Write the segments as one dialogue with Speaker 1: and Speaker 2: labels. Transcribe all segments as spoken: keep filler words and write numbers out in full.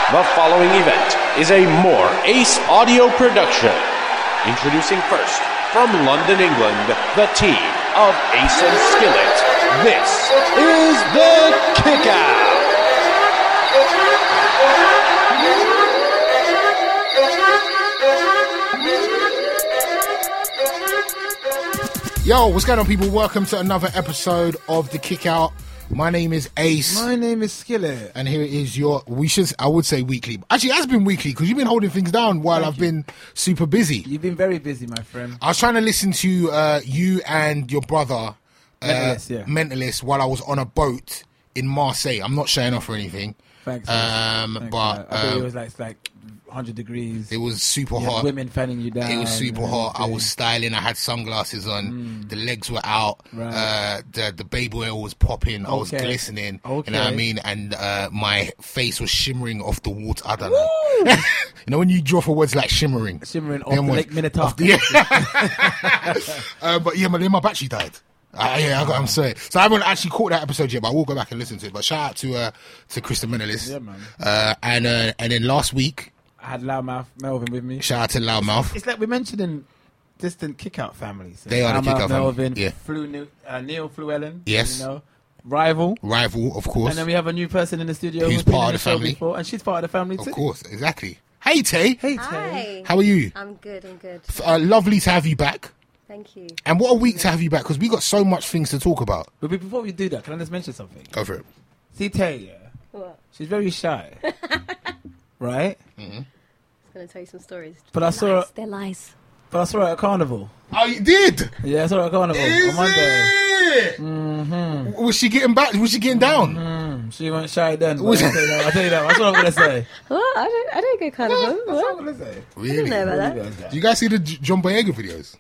Speaker 1: The following event is a More Ace audio production. Introducing first, from London, England, the team of Ace and Skillet. This is the Kickout.
Speaker 2: Yo, what's going on, people? Welcome to another episode of the Kickout. My name is Ace.
Speaker 3: My name is Skillet.
Speaker 2: And here is your, we should, I would say weekly. Actually, it has been weekly because you've been holding things down while
Speaker 3: Thank
Speaker 2: I've
Speaker 3: you.
Speaker 2: been super busy.
Speaker 3: You've been very busy, my friend.
Speaker 2: I was trying to listen to uh, you and your brother, uh,
Speaker 3: Mentalist, yeah.
Speaker 2: Mentalist, while I was on a boat in Marseille. I'm not showing off or anything.
Speaker 3: Thanks.
Speaker 2: Um,
Speaker 3: Thanks,
Speaker 2: but
Speaker 3: man. I thought
Speaker 2: um,
Speaker 3: it was like, it's like one hundred degrees.
Speaker 2: It was super
Speaker 3: You had
Speaker 2: hot.
Speaker 3: women fanning you down.
Speaker 2: It was super
Speaker 3: and
Speaker 2: hot. I
Speaker 3: everything.
Speaker 2: was styling. I had sunglasses on. The legs were out.
Speaker 3: Right.
Speaker 2: Uh, the the baby oil was popping. I was
Speaker 3: Okay.
Speaker 2: glistening. You know what I
Speaker 3: Okay.
Speaker 2: mean? And uh, my face was shimmering off the water. I don't know. You know when you draw for words like shimmering,
Speaker 3: Shimmering off
Speaker 2: Them
Speaker 3: the
Speaker 2: ones-
Speaker 3: Lake Minotaur.
Speaker 2: off the- yeah. uh, but yeah, my, then my battery died. Uh, yeah, I got, I'm sorry. So I haven't actually caught that episode yet, but I will go back and listen to it. But shout out to uh, to Krista Mentalist.
Speaker 3: Yeah, man.
Speaker 2: Uh, and uh, and then last week,
Speaker 3: I had Loudmouth Melvin with me.
Speaker 2: shout out to Loudmouth.
Speaker 3: It's like we're mentioning distant kick-out families.
Speaker 2: They are the
Speaker 3: Loudmouth,
Speaker 2: Kick-Out family,
Speaker 3: Melvin,
Speaker 2: yeah.
Speaker 3: Flu, New- uh, Neil Fluellen.
Speaker 2: Yes.
Speaker 3: You know, Rival.
Speaker 2: Rival, of course.
Speaker 3: And then we have a new person in the studio
Speaker 2: Who's
Speaker 3: who's been
Speaker 2: part
Speaker 3: in
Speaker 2: of the
Speaker 3: show
Speaker 2: family.
Speaker 3: before, and she's part of the family
Speaker 2: Of
Speaker 3: too.
Speaker 2: course, exactly. Hey, Tay.
Speaker 3: Hey, Tay.
Speaker 4: Hi.
Speaker 2: How are you?
Speaker 4: I'm good, I'm good.
Speaker 2: Uh, lovely to have you back.
Speaker 4: Thank you.
Speaker 2: And what a week to have you back, because we got so much things to talk about.
Speaker 3: But before we do that, can I just mention something?
Speaker 2: Go for it.
Speaker 3: See, Tay, yeah,
Speaker 4: What?
Speaker 3: she's very shy, right?
Speaker 4: I was going to tell you some stories.
Speaker 3: But I saw her,
Speaker 4: They're lies.
Speaker 3: but I saw her at Carnival.
Speaker 2: Oh, you did?
Speaker 3: Yeah, I saw her at Carnival
Speaker 2: Is
Speaker 3: on Monday.
Speaker 2: it? Mm-hmm. Was she getting back? Was she getting down?
Speaker 3: Mm, she went shy then. but
Speaker 2: Was
Speaker 3: I'll tell you that. I'll tell you that. That's what I'm gonna say.
Speaker 4: What? I don't, I don't go carnival.
Speaker 3: That's what
Speaker 4: What?
Speaker 3: I'm gonna say.
Speaker 2: Really?
Speaker 4: know about
Speaker 3: You
Speaker 4: that.
Speaker 3: guys got-
Speaker 2: Do you guys see the J- John Boyega videos?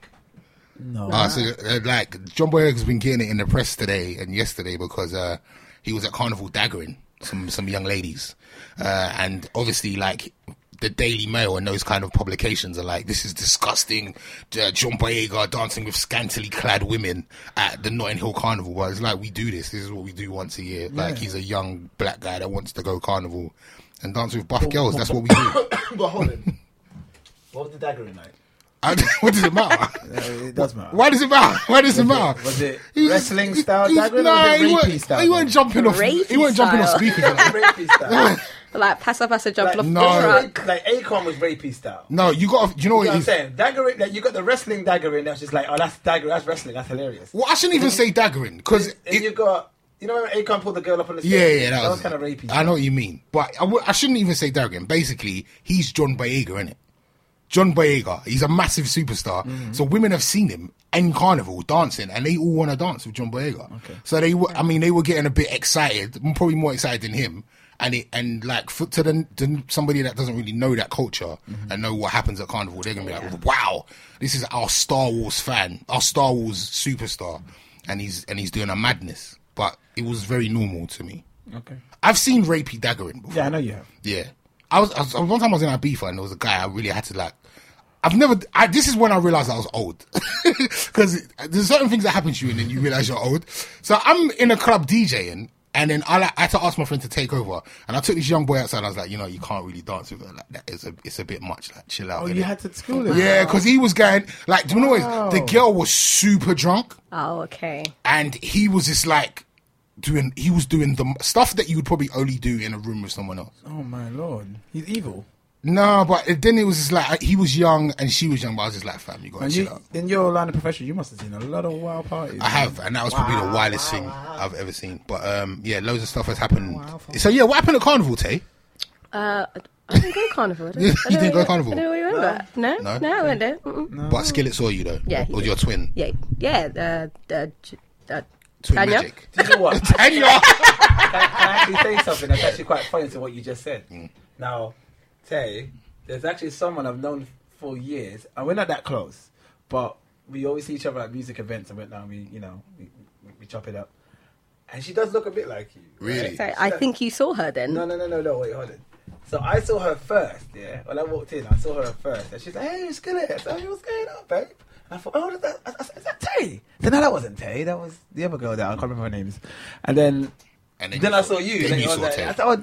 Speaker 3: No.
Speaker 2: Uh, so, uh, like, John Boyega's been getting it in the press today and yesterday because uh, he was at Carnival daggering some some young ladies, uh, and obviously, like, the Daily Mail and those kind of publications are like, this is disgusting. Uh, John Boyega dancing with scantily clad women at the Notting Hill Carnival. But it's like, we do this. This is what we do once a year. Like, he's a young black guy that wants to go carnival and dance with buff girls. That's what we do.
Speaker 3: But hold on. What was the daggering like?
Speaker 2: I, what does it matter?
Speaker 3: Uh, it does matter.
Speaker 2: Why does it matter? Why does it matter?
Speaker 3: Was it
Speaker 2: He was-
Speaker 3: wrestling
Speaker 2: he-
Speaker 3: style
Speaker 2: he was-
Speaker 3: daggering
Speaker 2: nah,
Speaker 3: or was
Speaker 2: he
Speaker 3: it
Speaker 2: weren't-
Speaker 3: rapey style?
Speaker 2: He weren't jumping off.
Speaker 4: Rapey
Speaker 2: He weren't jumping off
Speaker 4: style.
Speaker 2: speakers. you know.
Speaker 3: rapey style.
Speaker 4: Like, passa passa jump
Speaker 3: Like,
Speaker 4: off
Speaker 2: no.
Speaker 4: the truck.
Speaker 3: Like Akon was rapey style.
Speaker 2: No, you got. You know
Speaker 3: You
Speaker 2: what
Speaker 3: know what
Speaker 2: it
Speaker 3: I'm
Speaker 2: is?
Speaker 3: saying? Daggering, like, you got the wrestling daggering that's just like, oh, that's dagger, that's wrestling, that's hilarious.
Speaker 2: Well, I shouldn't even say daggering because.
Speaker 3: And you got, you know when Akon pulled the girl up on the stage?
Speaker 2: Yeah, yeah, that,
Speaker 3: that
Speaker 2: was,
Speaker 3: was kind of rapey.
Speaker 2: I know what you mean, but I, w- I shouldn't even say daggering. Basically, he's John Boyega, innit? John Boyega. He's a massive superstar.
Speaker 3: Mm-hmm.
Speaker 2: So women have seen him in Carnival dancing, and they all want to dance with John Boyega.
Speaker 3: Okay.
Speaker 2: So they, were, I mean, they were getting a bit excited, probably more excited than him. And it, and like for, to, the, to somebody that doesn't really know that culture
Speaker 3: Mm-hmm.
Speaker 2: and know what happens at Carnival, they're gonna be like, "Wow, this is our Star Wars fan, our Star Wars superstar," and he's and he's doing a madness. But it was very normal to me.
Speaker 3: Okay.
Speaker 2: I've seen rapey daggering before.
Speaker 3: Yeah, I know you have.
Speaker 2: Yeah, I was, I was one time I was in Ibiza and there was a guy I really had to like. I've never. I, this is when I realized I was old because there's certain things that happen to you and then you realize you're old. So I'm in a club DJing. And then I, like, I had to ask my friend to take over, and I took this young boy outside. And I was like, you know, you can't really dance with her like that. It's a, it's a bit much. Like, chill out.
Speaker 3: Oh,
Speaker 2: innit?
Speaker 3: you had to school him?
Speaker 2: Yeah, because he was going like, do you know what? it is? The girl was super drunk,
Speaker 4: Oh, okay.
Speaker 2: and he was just like doing. He was doing the stuff that you would probably only do in a room with someone else.
Speaker 3: Oh, my Lord. He's evil.
Speaker 2: No, but then it was just like he was young and she was young, but I was just like, fam, you gotta
Speaker 3: And
Speaker 2: chill
Speaker 3: you,
Speaker 2: out.
Speaker 3: in your line of profession, you must have seen a lot of wild parties.
Speaker 2: I have, and that was probably the wildest thing I've ever seen. But um, yeah, loads of stuff has happened. So yeah, what happened at Carnival, Tay?
Speaker 4: Uh, I didn't go carnival. I don't,
Speaker 2: You
Speaker 4: I don't
Speaker 2: didn't
Speaker 4: know
Speaker 2: go
Speaker 4: where-
Speaker 2: carnival?
Speaker 4: I don't know where you went with that. No,
Speaker 2: No?
Speaker 4: no, I went there. Mm-mm.
Speaker 2: But Skillet saw you though.
Speaker 4: Yeah, he
Speaker 2: was
Speaker 4: did.
Speaker 2: your twin?
Speaker 4: Yeah, yeah. Uh, uh, j- uh,
Speaker 2: Twin
Speaker 4: Tanya?
Speaker 2: magic.
Speaker 3: Do you know what?
Speaker 2: Tanya.
Speaker 3: can, can I actually say something that's actually quite funny to what you just said? Now, Tay, there's actually someone I've known for years, and we're not that close, but we always see each other at music events and went down, we, you know, we, we, we chop it up. And she does look a bit like you.
Speaker 2: Really?
Speaker 4: So I think you saw her then.
Speaker 3: No, no, no, no, no, wait, hold on. So I saw her first, yeah. When I walked in, I saw her first. And she's like, hey, Skillet. I said, hey, what's going on, babe? And I thought, oh, is that, is that Tay? Then no, that wasn't Tay. That was the other girl that I can't remember her names. And then
Speaker 2: And then,
Speaker 3: then
Speaker 2: you
Speaker 3: I
Speaker 2: saw-
Speaker 3: saw you.
Speaker 2: Then
Speaker 3: Then
Speaker 2: you
Speaker 3: I was
Speaker 2: saw
Speaker 3: like,
Speaker 2: Tay.
Speaker 3: I thought,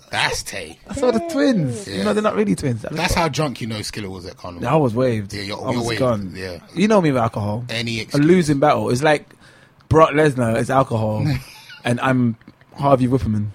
Speaker 2: That's Tay.
Speaker 3: I saw the twins.
Speaker 2: Yeah.
Speaker 3: You know, they're not really twins. I
Speaker 2: That's how drunk you know Skillet was at Carnival.
Speaker 3: I was waved.
Speaker 2: Yeah, you're-
Speaker 3: I
Speaker 2: you're
Speaker 3: was
Speaker 2: waved,
Speaker 3: gone.
Speaker 2: yeah.
Speaker 3: You know me with alcohol.
Speaker 2: Any
Speaker 3: A
Speaker 2: excuse.
Speaker 3: losing battle. It's like Brock Lesnar is alcohol, and I'm Harvey Whipperman.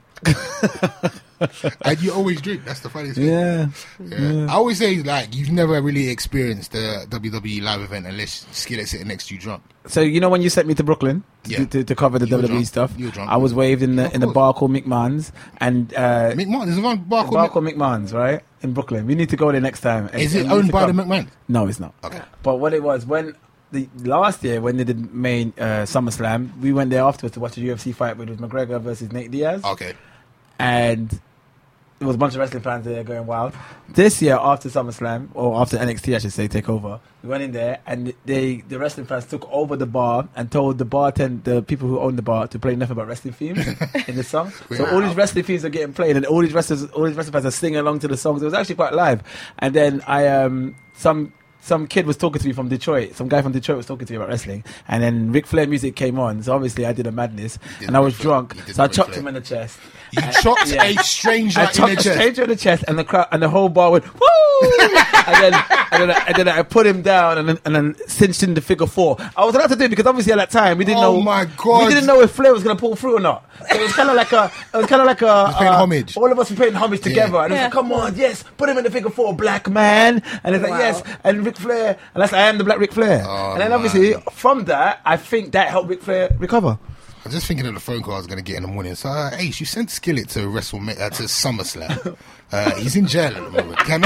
Speaker 2: And you always drink. That's the funniest thing.
Speaker 3: Yeah.
Speaker 2: Yeah. I always say, like, you've never really experienced the W W E live event unless Skillet sitting next to you drunk.
Speaker 3: So you know when you sent me to Brooklyn to,
Speaker 2: Yeah.
Speaker 3: to, to cover the
Speaker 2: You were
Speaker 3: W W E
Speaker 2: drunk.
Speaker 3: stuff,
Speaker 2: You were drunk.
Speaker 3: I was waved in the
Speaker 2: Yeah, of
Speaker 3: in the
Speaker 2: course.
Speaker 3: bar called McMahon's and uh,
Speaker 2: McMahon, there's a one bar
Speaker 3: bar
Speaker 2: called
Speaker 3: called McMahon's, right in Brooklyn. We need to go there next time. And-
Speaker 2: Is it
Speaker 3: and you need
Speaker 2: owned
Speaker 3: to
Speaker 2: by the
Speaker 3: come.
Speaker 2: McMahon?
Speaker 3: No, it's not.
Speaker 2: Okay.
Speaker 3: But what it was when the last year when they did main uh, SummerSlam, we went there afterwards to watch a U F C fight, which was McGregor versus Nate Diaz,
Speaker 2: Okay.
Speaker 3: and there was a bunch of wrestling fans there going wild. This year, after SummerSlam, or after N X T, I should say, take over, we went in there and they, the wrestling fans took over the bar and told the bartender, the people who own the bar, to play nothing but wrestling themes in the song. So all these wrestling themes are getting played, and all these wrestlers, all these wrestling fans are singing along to the songs. It was actually quite live. And then I, um, some. Some kid was talking to me from Detroit. Some guy from Detroit was talking to me about wrestling. And then Ric Flair music came on. So obviously I did a madness.
Speaker 2: did
Speaker 3: And I was
Speaker 2: Ric Flair.
Speaker 3: drunk.
Speaker 2: You did
Speaker 3: So I
Speaker 2: Ric
Speaker 3: chopped
Speaker 2: Flair.
Speaker 3: him in the chest.
Speaker 2: You chopped
Speaker 3: Yeah.
Speaker 2: a stranger
Speaker 3: I
Speaker 2: in the
Speaker 3: chopped a
Speaker 2: chest.
Speaker 3: stranger in the chest, and the crowd, and the whole bar went woo. and then, and then, I, and then I put him down, and then, and then cinched in the figure four. I was allowed to do it because obviously at that time we didn't
Speaker 2: Oh
Speaker 3: know.
Speaker 2: my God.
Speaker 3: We didn't know if Flair was going to pull through or not. So it was kind of like a, it was kind of like a.
Speaker 2: was paying
Speaker 3: uh,
Speaker 2: homage.
Speaker 3: All of us were paying homage together, and it was
Speaker 4: Yeah.
Speaker 3: like, come on, yes, put him in the figure four, black man, and it's like
Speaker 4: Wow.
Speaker 3: yes, and Ric Flair, and that's I am the black Ric Flair,
Speaker 2: Oh,
Speaker 3: and then obviously
Speaker 2: man.
Speaker 3: from that, I think that helped Ric Flair recover.
Speaker 2: I was just thinking of the phone call I was going to get in the morning. So, uh, Ace, you sent Skillet to WrestleMania, uh, to SummerSlam. Uh, he's in jail at the moment. Can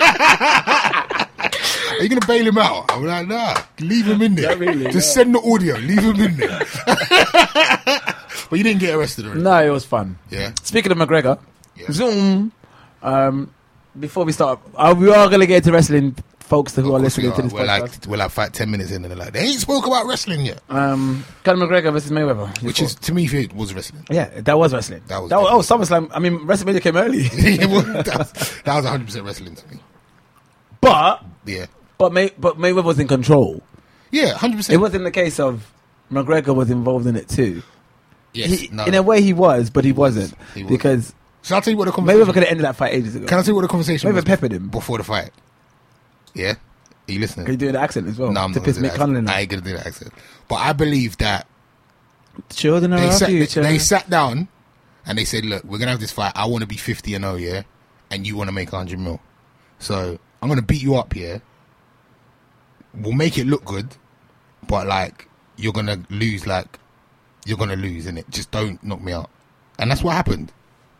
Speaker 2: I? Are you going to bail him out? I'm like, nah, leave him in there.
Speaker 3: Not really,
Speaker 2: just
Speaker 3: no.
Speaker 2: send the audio, leave him in there. But you didn't get arrested or anything.
Speaker 3: No, it was fun.
Speaker 2: Yeah.
Speaker 3: Speaking of McGregor,
Speaker 2: Yeah.
Speaker 3: Zoom. Um, before we start, uh, we are going to get into wrestling, folks who are
Speaker 2: Of course
Speaker 3: listening
Speaker 2: we
Speaker 3: to
Speaker 2: are.
Speaker 3: this
Speaker 2: We're
Speaker 3: podcast.
Speaker 2: like, we're like five, ten minutes in and they're like, they ain't spoke about wrestling yet.
Speaker 3: um, Conor McGregor versus Mayweather,
Speaker 2: Which is, to me, it was wrestling.
Speaker 3: yeah, that was wrestling.
Speaker 2: That was
Speaker 3: that was oh SummerSlam. I mean, WrestleMania came early,
Speaker 2: It was- that, was, that was one hundred percent wrestling to me.
Speaker 3: but
Speaker 2: Yeah.
Speaker 3: but May, but Mayweather was in control.
Speaker 2: Yeah, one hundred
Speaker 3: It
Speaker 2: percent.
Speaker 3: wasn't the case of McGregor was involved in it too.
Speaker 2: Yes,
Speaker 3: He-
Speaker 2: no.
Speaker 3: In a way, he was, but he, wasn't
Speaker 2: He was.
Speaker 3: because
Speaker 2: So I'll tell you what the conversation
Speaker 3: Mayweather could have ended that fight ages ago.
Speaker 2: Can I tell you what the conversation
Speaker 3: Mayweather
Speaker 2: was
Speaker 3: peppered him.
Speaker 2: before the fight? Yeah? Are you listening?
Speaker 3: Can you do the accent as well
Speaker 2: No, I'm
Speaker 3: to
Speaker 2: not
Speaker 3: piss
Speaker 2: gonna do
Speaker 3: Mick
Speaker 2: that
Speaker 3: Conlon
Speaker 2: accent. I
Speaker 3: off?
Speaker 2: ain't going to do that accent. But I believe that
Speaker 3: Children are
Speaker 2: they
Speaker 3: our
Speaker 2: sat,
Speaker 3: future.
Speaker 2: they sat down and they said, look, we're going to have this fight. I want to be fifty and oh, yeah? And you want to make one hundred mil. So I'm going to beat you up, yeah? We'll make it look good. But, like, you're going to lose, like, you're going to lose, innit? Just don't knock me out. And that's what happened.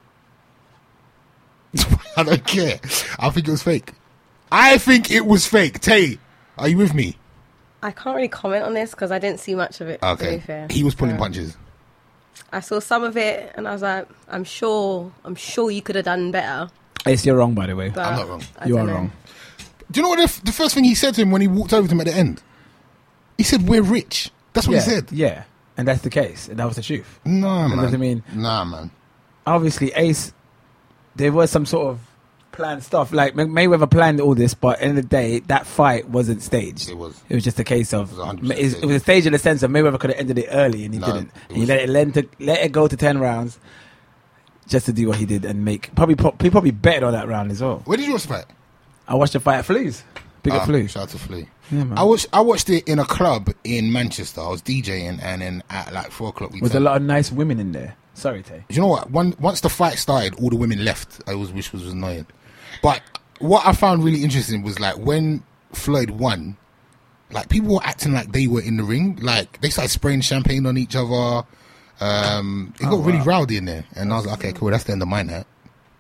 Speaker 2: I don't care. I think it was fake. I think it was fake. Tay, are you with me?
Speaker 4: I can't really comment on this because I didn't see much of it. To
Speaker 2: Okay.
Speaker 4: be fair.
Speaker 2: He was pulling
Speaker 4: Um,
Speaker 2: punches.
Speaker 4: I saw some of it and I was like, I'm sure, I'm sure you could have done better.
Speaker 3: Ace, you're wrong, by the way.
Speaker 4: But
Speaker 2: I'm not wrong.
Speaker 4: I
Speaker 3: You
Speaker 4: don't
Speaker 3: are
Speaker 4: know.
Speaker 3: wrong.
Speaker 2: Do you know what the, f- the first thing he said to him when he walked over to him at the end? He said, we're rich. That's what
Speaker 3: yeah,
Speaker 2: he said.
Speaker 3: yeah, and that's the case, and that was the truth.
Speaker 2: Nah, man.
Speaker 3: does it mean-
Speaker 2: Nah, man.
Speaker 3: Obviously, Ace, there was some sort of planned stuff. Like May- Mayweather planned all this, but at the end of the day, that fight wasn't staged.
Speaker 2: It was.
Speaker 3: It was just a case of
Speaker 2: It was one hundred
Speaker 3: it
Speaker 2: percent
Speaker 3: was, it was a stage in the sense of Mayweather could have ended it early, and he
Speaker 2: No,
Speaker 3: didn't.
Speaker 2: it
Speaker 3: And he
Speaker 2: was-
Speaker 3: let it let, to, let it go to ten rounds, just to do what he did and make probably pro- he probably betted on that round as well.
Speaker 2: Where did you watch the fight?
Speaker 3: I watched the fight at Fleas, big
Speaker 2: Ah,
Speaker 3: at Flea.
Speaker 2: Shout out to Flea.
Speaker 3: Yeah, man.
Speaker 2: I watched, I watched it in a club in Manchester. I was DJing, and then at like four o'clock we
Speaker 3: With a
Speaker 2: turned-
Speaker 3: lot of nice women in there. Sorry, Tay.
Speaker 2: You know what? One, once the fight started, all the women left. I was, which was annoying. But what I found really interesting was like when Floyd won, like people were acting like they were in the ring. Like they started spraying champagne on each other. Um, it got
Speaker 3: Oh,
Speaker 2: really
Speaker 3: wow.
Speaker 2: rowdy in there, and I was like, okay, cool. That's the end of my night.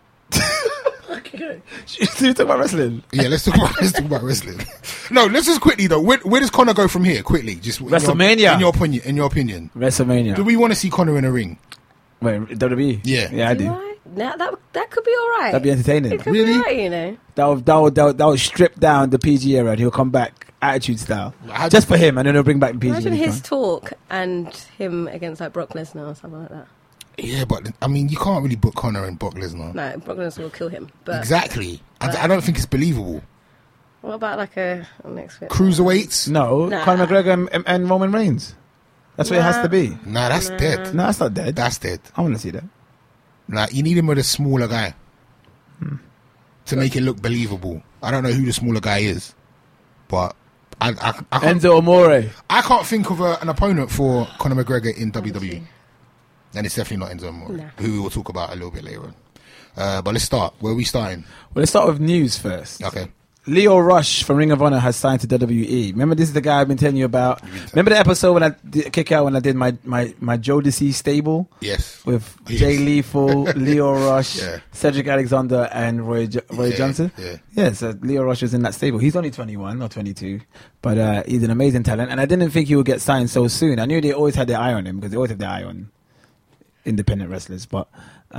Speaker 3: Okay. So you talk about wrestling?
Speaker 2: Yeah, let's talk about let's talk about wrestling. No, let's just quickly though. Where, where does Conor go from here? Quickly, just in your-
Speaker 3: WrestleMania.
Speaker 2: In your opinion, in your opinion,
Speaker 3: WrestleMania.
Speaker 2: do we want to see Conor in a ring?
Speaker 3: Wait, W W E?
Speaker 2: Yeah.
Speaker 3: Yeah, I
Speaker 4: Do
Speaker 3: do.
Speaker 4: I? Nah, that that could be all right.
Speaker 3: That'd be entertaining.
Speaker 4: It could
Speaker 2: Really?
Speaker 4: be all right, you know.
Speaker 3: That would, that would, that would, that would strip down the P G era and he'll come back attitude style.
Speaker 2: How-
Speaker 3: Just for him, and then he'll bring back the P G.
Speaker 4: Imagine
Speaker 3: when he's
Speaker 4: his
Speaker 3: gone.
Speaker 4: talk and him against like Brock Lesnar or something like that.
Speaker 2: Yeah, but I mean, you can't really book Conor and Brock Lesnar.
Speaker 4: No, Brock Lesnar will kill him. But
Speaker 2: Exactly. I, I don't think it's believable.
Speaker 4: what about like a, a next bit?
Speaker 2: Cruiserweights?
Speaker 3: No,
Speaker 4: Nah.
Speaker 3: Conor McGregor and, and, and Roman Reigns. That's what it has
Speaker 4: Nah.
Speaker 3: to be.
Speaker 2: Nah, that's dead.
Speaker 3: No, that's not dead.
Speaker 2: That's dead.
Speaker 3: I want to see that.
Speaker 2: Like, you need him with a smaller guy hmm. to make it look believable. I don't know who the smaller guy is, but I, I, I can't,
Speaker 3: Enzo Amore.
Speaker 2: I can't think of a, an opponent for Conor McGregor in W W E. And it's definitely not Enzo Amore, no. who we will talk about a little bit later on. Uh, but let's start. Where are we starting?
Speaker 3: Well, let's start with news first.
Speaker 2: Okay.
Speaker 3: Leo Rush from Ring of Honor has signed to W W E. Remember, this is the guy I've been telling you about. Remember the episode when I did, kick out when I did my my my Jodeci stable?
Speaker 2: Yes.
Speaker 3: With
Speaker 2: yes.
Speaker 3: Jay Lethal, Leo Rush,
Speaker 2: yeah.
Speaker 3: Cedric Alexander, and Roy Roy
Speaker 2: yeah,
Speaker 3: Johnson.
Speaker 2: Yeah.
Speaker 3: Yeah. So Leo Rush was in that stable. He's only twenty-one or twenty-two, but uh, he's an amazing talent. And I didn't think he would get signed so soon. I knew they always had their eye on him because they always have their eye on independent wrestlers, but.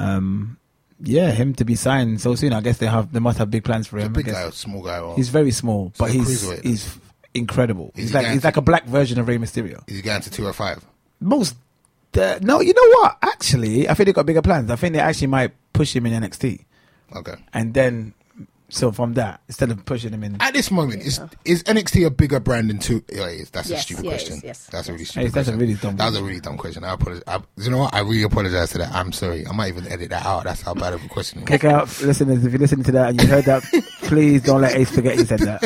Speaker 3: Um, Yeah, him to be signed so soon. I guess they have, they must have big plans for him.
Speaker 2: He's a big guy, or small guy. Or
Speaker 3: he's very small, but he's he's incredible. He's like he's like a black version of Rey Mysterio.
Speaker 2: Is he going to two oh five?
Speaker 3: Most uh, no, you know what? Actually, I think they got bigger plans. I think they actually might push him in N X T.
Speaker 2: Okay,
Speaker 3: and then so from that, instead of pushing him in
Speaker 2: at this moment, is is N X T a bigger brand than two? Yeah, it is. That's
Speaker 4: yes,
Speaker 2: a stupid
Speaker 4: yeah,
Speaker 2: question.
Speaker 4: Yes, yes,
Speaker 2: that's
Speaker 4: yes.
Speaker 2: a really stupid.
Speaker 3: Hey, that's
Speaker 2: question.
Speaker 3: a really dumb.
Speaker 2: That was a really dumb question. I apologize. I, you know what? I really apologize to that. I'm sorry. I might even edit that out. That's how bad of a question.
Speaker 3: Kick out, listeners. If you're listening to that and you heard that, please don't let Ace forget he said that.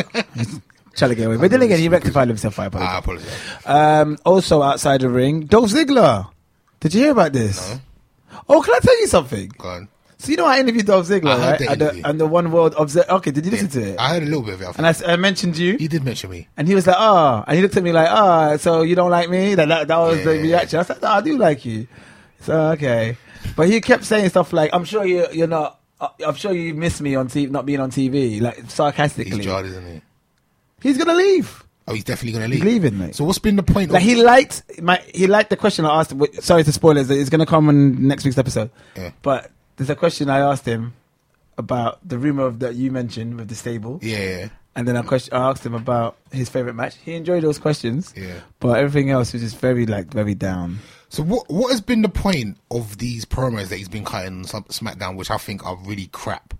Speaker 3: Try to get away, but then again, he rectified himself. I apologize.
Speaker 2: I apologize.
Speaker 3: Um, also outside the ring, Dolph Ziggler. Did you hear about this?
Speaker 2: No.
Speaker 3: Oh, can I tell you something?
Speaker 2: Go on.
Speaker 3: So you know I interviewed Dolph Ziggler,
Speaker 2: I heard
Speaker 3: right?
Speaker 2: the
Speaker 3: And the,
Speaker 2: interview.
Speaker 3: and the One World Observer. Okay, did you listen
Speaker 2: Yeah,
Speaker 3: to it?
Speaker 2: I heard a little bit of it. I
Speaker 3: And I, s- I mentioned you.
Speaker 2: You did mention me.
Speaker 3: And he was like, oh. And he looked at me like, oh, so you don't like me? That that, that was
Speaker 2: Yeah.
Speaker 3: the reaction. I said, no, I do like you. So, okay. But he kept saying stuff like, I'm sure you, you're not, uh, I'm sure you miss me on T V, not being on T V. Like, sarcastically.
Speaker 2: He's jarred, isn't he?
Speaker 3: He's going to leave.
Speaker 2: Oh, he's definitely going to leave.
Speaker 3: He's leaving, mate.
Speaker 2: So what's been the point?
Speaker 3: Like
Speaker 2: of...
Speaker 3: he liked my, he liked the question I asked him. Wait, sorry to spoil it. It's going to come in next week's episode.
Speaker 2: Yeah.
Speaker 3: But there's a question I asked him about the rumor of that you mentioned with the stable.
Speaker 2: Yeah, yeah.
Speaker 3: And then I, question, I asked him about his favorite match. He enjoyed those questions.
Speaker 2: Yeah.
Speaker 3: But everything else was just very, like, very down.
Speaker 2: So what what has been the point of these promos that he's been cutting on Sm- SmackDown, which I think are really crap?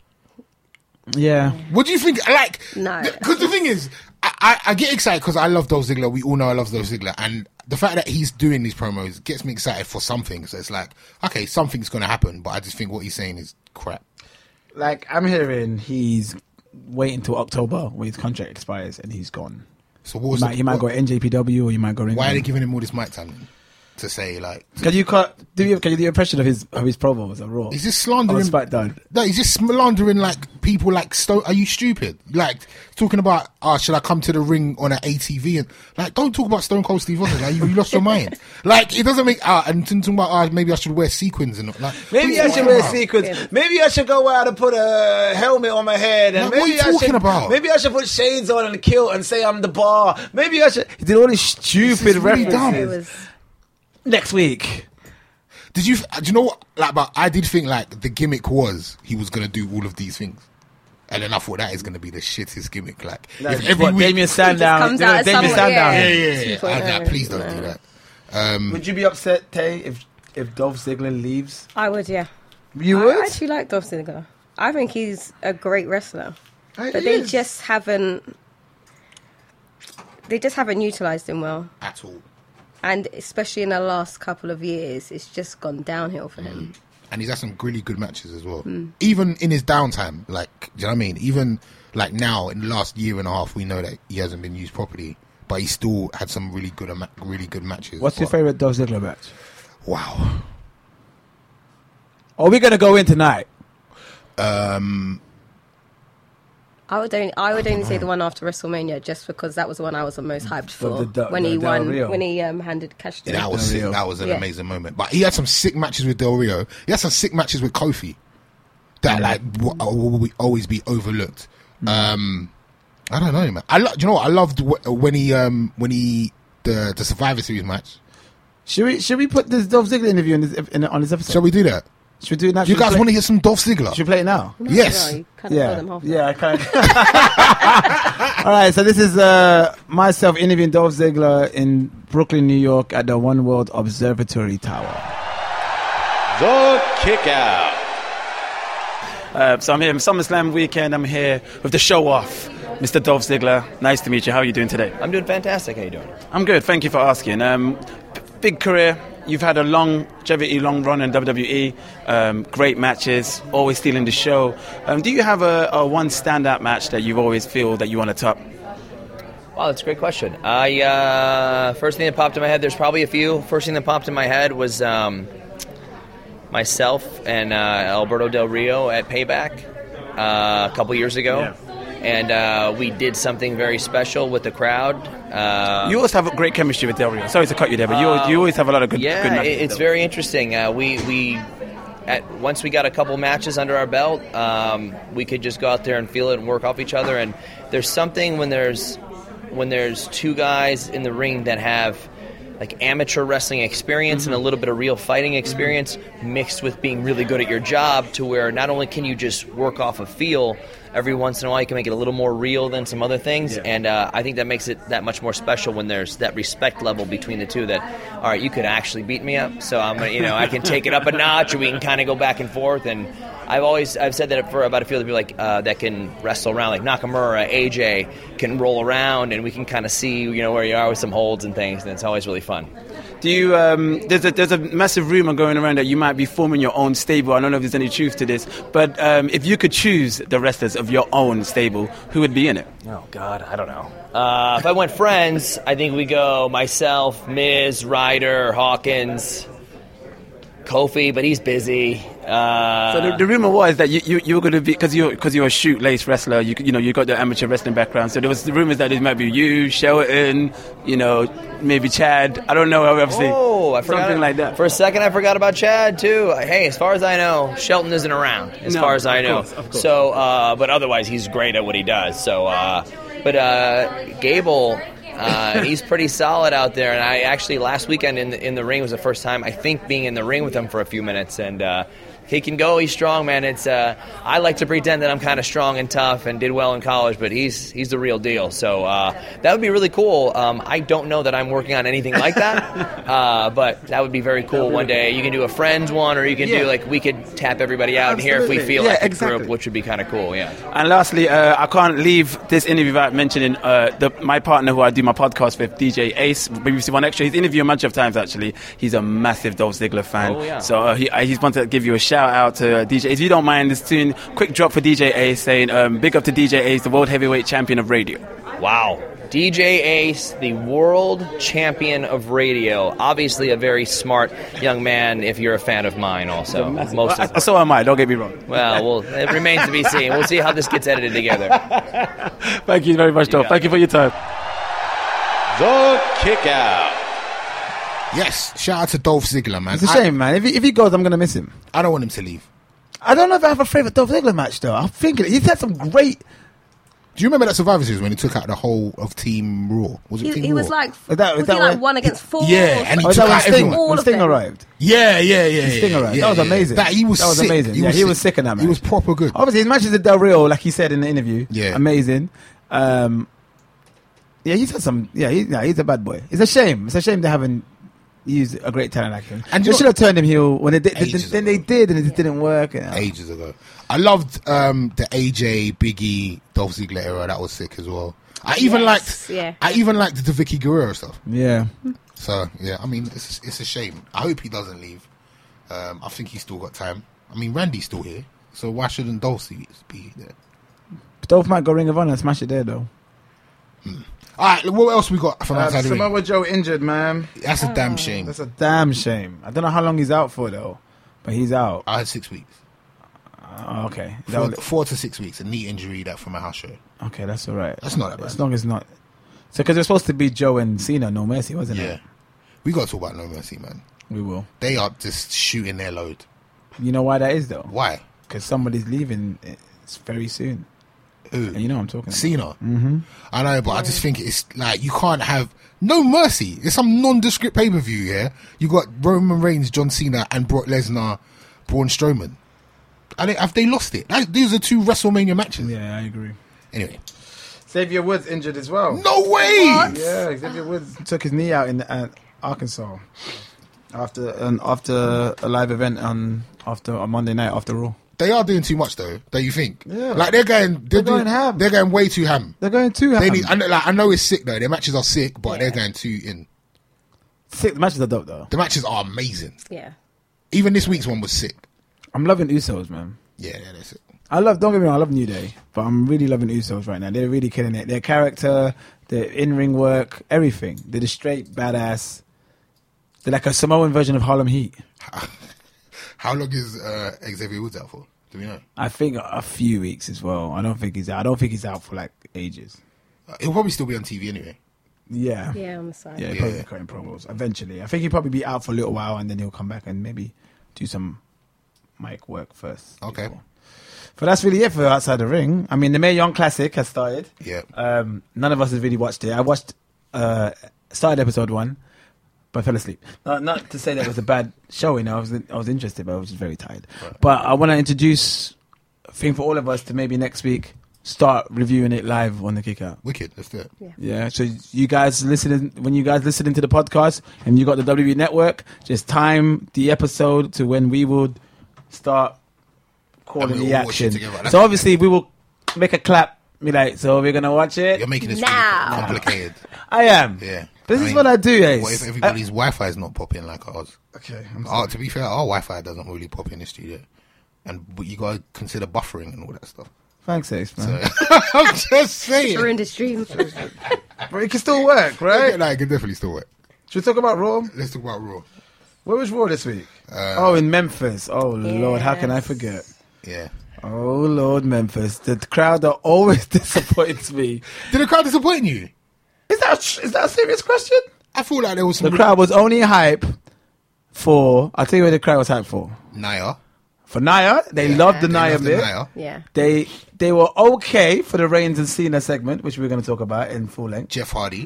Speaker 3: Yeah.
Speaker 2: What do you think? Like,
Speaker 4: No.
Speaker 2: Because the thing is, I, I, I get excited because I love Dolph Ziggler. We all know I love Dolph Ziggler. And the fact that he's doing these promos gets me excited for something. So it's like, okay, something's going to happen. But I just think what he's saying is crap.
Speaker 3: Like, I'm hearing he's waiting until October when his contract expires and he's gone.
Speaker 2: So what
Speaker 3: He
Speaker 2: was
Speaker 3: might,
Speaker 2: the,
Speaker 3: he might
Speaker 2: what,
Speaker 3: go N J P W or he might go...
Speaker 2: Why are they giving him all this mic time then? To say, like...
Speaker 3: Can you cut... Do you, can you do an impression of his of his promos on Raw?
Speaker 2: He's just
Speaker 3: On
Speaker 2: slandering...
Speaker 3: SmackDown.
Speaker 2: No, he's just slandering, like, people like... Sto- are you stupid? Like, talking about, oh, should I come to the ring on an A T V? And like, don't talk about Stone Cold Steve Austin. Like, you, you lost your mind. Like, it doesn't make... Uh, and talking about, uh, maybe I should wear sequins and... like.
Speaker 3: Maybe I should wear sequins. Maybe I should go out and put a helmet on my head. And
Speaker 2: Like, what
Speaker 3: maybe
Speaker 2: are you
Speaker 3: I
Speaker 2: talking
Speaker 3: should,
Speaker 2: about?
Speaker 3: Maybe I should put shades on and a kilt and say I'm the bar. Maybe I should... He did all these stupid
Speaker 2: This is really
Speaker 3: references.
Speaker 2: dumb.
Speaker 4: It was
Speaker 3: Next week.
Speaker 2: Did you... Do you know what? Like, but I did think, like, the gimmick was he was going to do all of these things. And then I thought that is going to be the shittest gimmick. Like, if every
Speaker 3: What,
Speaker 2: week...
Speaker 3: Damien Sandown.
Speaker 4: comes out as
Speaker 3: Damien
Speaker 4: someone-
Speaker 3: Sandown.
Speaker 2: Yeah, yeah, yeah.
Speaker 4: two point
Speaker 2: I,
Speaker 4: oh.
Speaker 2: like, please don't do that. Um,
Speaker 3: Would you be upset, Tay, if if Dolph Ziggler leaves?
Speaker 4: I would, yeah.
Speaker 3: You
Speaker 4: I
Speaker 3: would?
Speaker 4: actually like Dolph Ziggler. I think he's a great wrestler,
Speaker 3: He
Speaker 4: but they
Speaker 3: is.
Speaker 4: just haven't. They just haven't utilized him well,
Speaker 2: at all.
Speaker 4: and especially in the last couple of years, it's just gone downhill for him.
Speaker 2: And he's had some really good matches as well. Even in his downtime, like, do you know what I mean? Even like now, in the last year and a half, we know that he hasn't been used properly, but he still had some really good, ama- really good matches.
Speaker 3: What's your
Speaker 2: But-
Speaker 3: favorite Dolph Ziggler match?
Speaker 2: Wow.
Speaker 3: Are we going to go in tonight?
Speaker 2: Um,
Speaker 4: I would only, I would only say the one after WrestleMania, just because that was the one I was the most hyped for
Speaker 3: the- the-
Speaker 4: when
Speaker 3: the
Speaker 4: he
Speaker 3: Del
Speaker 4: won,
Speaker 3: Rio.
Speaker 4: when he um, handed cash to
Speaker 2: that
Speaker 4: him.
Speaker 2: was
Speaker 3: Del
Speaker 2: sick.
Speaker 3: Rio.
Speaker 2: That was an
Speaker 4: Yeah.
Speaker 2: amazing moment. But he had some sick matches with Del Rio. He had some sick matches with Kofi that like w- will always be overlooked. Um, I don't know, man. I lo- do you know what? I loved w- when he um when he the the Survivor Series match.
Speaker 3: Should we should we put this Dolph Ziggler interview in this, in, on this episode?
Speaker 2: Shall we do that?
Speaker 3: Should we do it now?
Speaker 2: Do you
Speaker 3: Should we
Speaker 2: guys
Speaker 3: play-
Speaker 2: want to hear some Dolph Ziggler?
Speaker 3: Should we play it now?
Speaker 4: No,
Speaker 2: Yes.
Speaker 4: no, you kind of
Speaker 3: Yeah,
Speaker 4: told them half
Speaker 3: yeah, I kind. All right, so this is uh, myself interviewing Dolph Ziggler in Brooklyn, New York, at the One World Observatory Tower.
Speaker 1: The Kickout.
Speaker 3: Uh, so I'm here in SummerSlam weekend. I'm here with the show off, Mister Dolph Ziggler. Nice to meet you. How are you doing today?
Speaker 5: I'm doing fantastic. How you doing?
Speaker 3: I'm good. Thank you for asking. Um, b- big career,
Speaker 5: you've had a longevity, long run in W W E, um, great matches, always stealing the show. Um, do you have a, a one standout match that you always feel that you want to top?
Speaker 6: Wow, that's a great question. I uh, first thing that popped in my head, there's probably a few. First thing that popped in my head was um, myself and uh, Alberto Del Rio at Payback uh, a couple years ago.
Speaker 5: Yeah.
Speaker 6: And uh, we did something very special with the crowd. Uh,
Speaker 5: You always have a great chemistry with Del Rio. Sorry to cut you there, but you always, you always have a lot of good,
Speaker 6: yeah,
Speaker 5: good matches.
Speaker 6: it- it's very interesting. Uh, we we at once we got a couple matches under our belt, um, we could just go out there and feel it and work off each other. And there's something when there's when there's two guys in the ring that have like amateur wrestling experience
Speaker 5: Mm-hmm.
Speaker 6: and a little bit of real fighting experience mixed with being really good at your job, to where not only can you just work off a feel, every once in a while you can make it a little more real than some other things.
Speaker 5: Yeah.
Speaker 6: And uh, I think that makes it that much more special when there's that respect level between the two, that, all right, you could actually beat me up, so I'm gonna, you know, I can take it up a notch, or we can kind of go back and forth. And I've always I've said that for about a few other people like uh, that can wrestle around, like Nakamura, A J can roll around, and we can kind of see, you know, where you are with some holds and things, and it's always really fun.
Speaker 5: Do you? Um, there's a there's a massive rumor going around that you might be forming your own stable. I don't know if there's any truth to this, but um, if you could choose the wrestlers of your own stable, who would be in it?
Speaker 6: Oh, God, I don't know. Uh, if I went friends, I think we go myself, Miz, Ryder, Hawkins, Kofi, but he's busy. Uh,
Speaker 5: So the, the rumor was that you, you, you were going to be, because you're because you're a shoot lace wrestler. You you know you got the amateur wrestling background. So there was the rumors that it might be you, Shelton, you know, maybe Chad. I don't know. Obviously,
Speaker 6: Oh, I forgot.
Speaker 5: something like that.
Speaker 6: For a second, I forgot about Chad, too. Hey, as far as I know, Shelton isn't around, as
Speaker 5: No,
Speaker 6: far as I
Speaker 5: of
Speaker 6: know.
Speaker 5: course, of course.
Speaker 6: So, uh, but otherwise, he's great at what he does. So, uh, but uh, Gable, uh, he's pretty solid out there. And I actually, last weekend in the, in the ring was the first time, I think, being in the ring with him for a few minutes. And uh, he can go. He's strong, man. It's uh, I like to pretend that I'm kind of strong and tough and did well in college, but he's he's the real deal. So uh, that would be really cool. Um, I don't know that I'm working on anything like that, uh, but that would be very cool one day. You can do a friends one, or you can
Speaker 5: Yeah.
Speaker 6: do like we could tap everybody out here if we
Speaker 5: Absolutely.
Speaker 6: feel
Speaker 5: Yeah,
Speaker 6: like a
Speaker 5: exactly.
Speaker 6: group, which would be kind of cool. Yeah.
Speaker 5: And lastly, uh, I can't leave this interview without mentioning uh, the, my partner who I do my podcast with, D J Ace, B B C One Extra. He's interviewed a bunch of times, actually. He's a massive Dolph Ziggler fan.
Speaker 6: Oh, yeah.
Speaker 5: So uh, he, I, he's wanted to give you a shout out to uh, D J Ace. If you don't mind, this tune, quick drop for D J Ace saying, um, big up to D J Ace, the world heavyweight champion of radio.
Speaker 6: Wow. D J Ace, the world champion of radio. Obviously a very smart young man if you're a fan of mine also. Most
Speaker 5: I,
Speaker 6: of
Speaker 5: I, so am I, don't get me wrong.
Speaker 6: Well, well, it remains to be seen. We'll see how this gets edited together.
Speaker 5: Thank you very much, Dolph.
Speaker 6: got
Speaker 5: Thank you for your time.
Speaker 1: The kick out.
Speaker 2: Yes, shout out to Dolph Ziggler, man.
Speaker 7: It's a
Speaker 2: I-
Speaker 7: shame, man. If he, if he goes, I'm going to miss him.
Speaker 2: I don't want him to leave.
Speaker 7: I don't know if I have a favourite Dolph Ziggler match, though. I'm thinking he's had some great...
Speaker 2: Do you remember that Survivor Series when he took out the whole of Team Raw? Was it
Speaker 4: He,
Speaker 2: Team
Speaker 4: he
Speaker 2: Raw?
Speaker 4: was like,
Speaker 7: Is that- is
Speaker 4: was
Speaker 7: that
Speaker 4: he like
Speaker 7: when-
Speaker 4: one against four?
Speaker 2: Yeah, and he
Speaker 7: Oh, is
Speaker 2: took
Speaker 7: that when
Speaker 2: out
Speaker 7: Sting,
Speaker 2: everyone.
Speaker 4: All
Speaker 7: when
Speaker 4: of
Speaker 7: Sting
Speaker 4: them.
Speaker 7: arrived?
Speaker 2: Yeah, yeah, yeah.
Speaker 7: Sting
Speaker 2: yeah,
Speaker 7: arrived.
Speaker 2: yeah,
Speaker 7: That was
Speaker 2: yeah.
Speaker 7: amazing.
Speaker 2: That he was
Speaker 7: That was
Speaker 2: sick.
Speaker 7: amazing. Yeah, he was sick in that
Speaker 2: He was
Speaker 7: match.
Speaker 2: proper good.
Speaker 7: Obviously, his matches at Del Rio, like he said in the interview,
Speaker 2: Yeah.
Speaker 7: amazing. Um, yeah, he's had some... Yeah, he, yeah, he's a bad boy. It's a shame. It's a shame they haven't used a great talent like him.
Speaker 2: And
Speaker 7: And
Speaker 2: you
Speaker 7: they should
Speaker 2: know-
Speaker 7: have turned him heel when they did.
Speaker 2: Ages
Speaker 7: Then
Speaker 2: ago.
Speaker 7: they did, and it just didn't work. You know.
Speaker 2: Ages ago. I loved um, the A J, Biggie, Dolph Ziggler era. That was sick as well. I even
Speaker 4: Yes,
Speaker 2: liked.
Speaker 4: yeah.
Speaker 2: I even liked the Vicky Guerrero stuff.
Speaker 7: Yeah.
Speaker 2: So yeah, I mean, it's it's a shame. I hope he doesn't leave. Um, I think he's still got time. I mean, Randy's still here, so why shouldn't Dolph be there?
Speaker 7: Dolph might go Ring of Honor and smash it there, though.
Speaker 2: All right, what else we got from outside the ring?
Speaker 7: Samoa Joe injured, man.
Speaker 2: That's a damn shame.
Speaker 7: That's a damn shame. I don't know how long he's out for, though, but he's out.
Speaker 2: I had six weeks,
Speaker 7: Oh, okay. That
Speaker 2: four,
Speaker 7: was-
Speaker 2: four to six weeks, a knee injury that from a house show.
Speaker 7: okay, that's all right.
Speaker 2: That's not that bad.
Speaker 7: As long as not. So, because it was supposed to be Joe and Cena, No Mercy, wasn't
Speaker 2: Yeah,
Speaker 7: it?
Speaker 2: we got to talk about No Mercy, man.
Speaker 7: We will.
Speaker 2: They are just shooting their load.
Speaker 7: You know why that is, though?
Speaker 2: Why?
Speaker 7: Because somebody's leaving it's very soon.
Speaker 2: Who?
Speaker 7: And you know what I'm talking about.
Speaker 2: Cena. Mm-hmm. I know, but I just think it's like you can't have No Mercy. It's some nondescript pay per view. Yeah, you got Roman Reigns, John Cena, and Brock Lesnar, Braun Strowman. And they, have they lost it? Like, these are two WrestleMania matches.
Speaker 7: Yeah, I agree.
Speaker 2: Anyway,
Speaker 7: Xavier Woods injured as well.
Speaker 2: no way.
Speaker 7: Yeah, Xavier Woods took his knee out in uh, Arkansas after um, after a live event on after on Monday night after Raw.
Speaker 2: They are doing too much, though. Don't you think?
Speaker 7: Yeah.
Speaker 2: Like they're going, they're,
Speaker 7: They're going
Speaker 2: doing,
Speaker 7: ham.
Speaker 2: They're going way too ham.
Speaker 7: They're going too.
Speaker 2: They
Speaker 7: ham.
Speaker 2: need. I know, like, I know it's sick though. Their matches are sick, but they're going too in.
Speaker 7: Sick. The matches are dope though.
Speaker 2: The matches are amazing.
Speaker 4: Yeah.
Speaker 2: Even this week's one was sick.
Speaker 7: I'm loving Usos, man.
Speaker 2: Yeah, yeah, that's it.
Speaker 7: I love. Don't get me wrong. I love New Day, but I'm really loving Usos right now. They're really killing it. Their character, their in-ring work, everything. They're the straight badass. They're like a Samoan version of Harlem Heat.
Speaker 2: How long is uh, Xavier Woods out for? Do we know?
Speaker 7: I think a few weeks as well. I don't think he's out. I don't think he's out for like ages.
Speaker 2: Uh, he'll probably still be on T V anyway.
Speaker 7: Yeah.
Speaker 4: Yeah, on the side.
Speaker 7: Yeah, he'll
Speaker 2: Yeah.
Speaker 7: probably be cutting promos eventually. I think he'll probably be out for a little while and then he'll come back and maybe do some mic work first.
Speaker 2: Okay.
Speaker 7: before. But that's really it for Outside the Ring. I mean, the Mae Young Classic has started.
Speaker 2: Yeah.
Speaker 7: Um, none of us has really watched it. I watched, uh, started episode one, but I fell asleep. Not, not to say that it was a bad show, you know. I was I was interested, but I was just very tired.
Speaker 2: Right.
Speaker 7: But I want to introduce a thing for all of us to maybe next week start reviewing it live on the Kick Out.
Speaker 2: Wicked. Let's do it.
Speaker 7: Yeah, so you guys listening, when you guys listening to the podcast and you got the W W E Network, just time the episode to when we would start calling
Speaker 2: And
Speaker 7: the
Speaker 2: we'll watch it
Speaker 7: action.
Speaker 2: together. That's
Speaker 7: So obviously we will make a clap, be like, so we're going to watch it.
Speaker 2: You're making this
Speaker 4: Now.
Speaker 2: really complicated.
Speaker 7: I am.
Speaker 2: Yeah.
Speaker 7: This
Speaker 2: I
Speaker 7: is
Speaker 2: mean,
Speaker 7: what I do, Ace.
Speaker 2: What if everybody's Wi-Fi is not popping like ours?
Speaker 7: Okay. I'm
Speaker 2: Oh, to be fair, our Wi-Fi doesn't really pop in the studio, and but you gotta consider buffering and all that stuff.
Speaker 7: Thanks, Ace, man.
Speaker 2: I'm just saying.
Speaker 4: Ruined his dream.
Speaker 7: But it can still work, right?
Speaker 2: No, it can definitely still work.
Speaker 7: Should we talk about Raw?
Speaker 2: Let's talk about Raw.
Speaker 7: Where was Raw this week?
Speaker 2: Uh,
Speaker 7: oh, in Memphis. Oh, Lord, how can I
Speaker 4: Yes.
Speaker 7: forget?
Speaker 2: Yeah.
Speaker 7: Oh, Lord, Memphis. The crowd that always disappoints me.
Speaker 2: Did the crowd disappoint you?
Speaker 7: Is that is that a serious question?
Speaker 2: I feel like there was some
Speaker 7: The crowd was only hype for. I'll tell you what the crowd was hype for.
Speaker 2: Naya.
Speaker 7: For Nia, they
Speaker 2: Yeah.
Speaker 7: loved the
Speaker 2: They
Speaker 7: Nia
Speaker 2: loved the
Speaker 7: bit.
Speaker 2: Nia.
Speaker 4: Yeah.
Speaker 7: They they were okay for the Reigns and Cena segment, which we're going to talk about in full length.
Speaker 2: Jeff Hardy.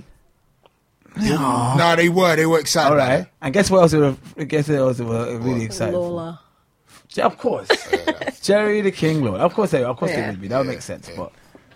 Speaker 2: No, they were. They were excited.
Speaker 7: All
Speaker 2: about
Speaker 7: right,
Speaker 2: it.
Speaker 7: and guess what else? We were, guess what else we were really excited for?
Speaker 4: Lawler.
Speaker 7: Yeah, of course, Jerry the King Lord. Of course, they of course they
Speaker 4: Yeah.
Speaker 7: would be. That would
Speaker 2: Yeah,
Speaker 7: make sense.
Speaker 2: yeah.
Speaker 7: But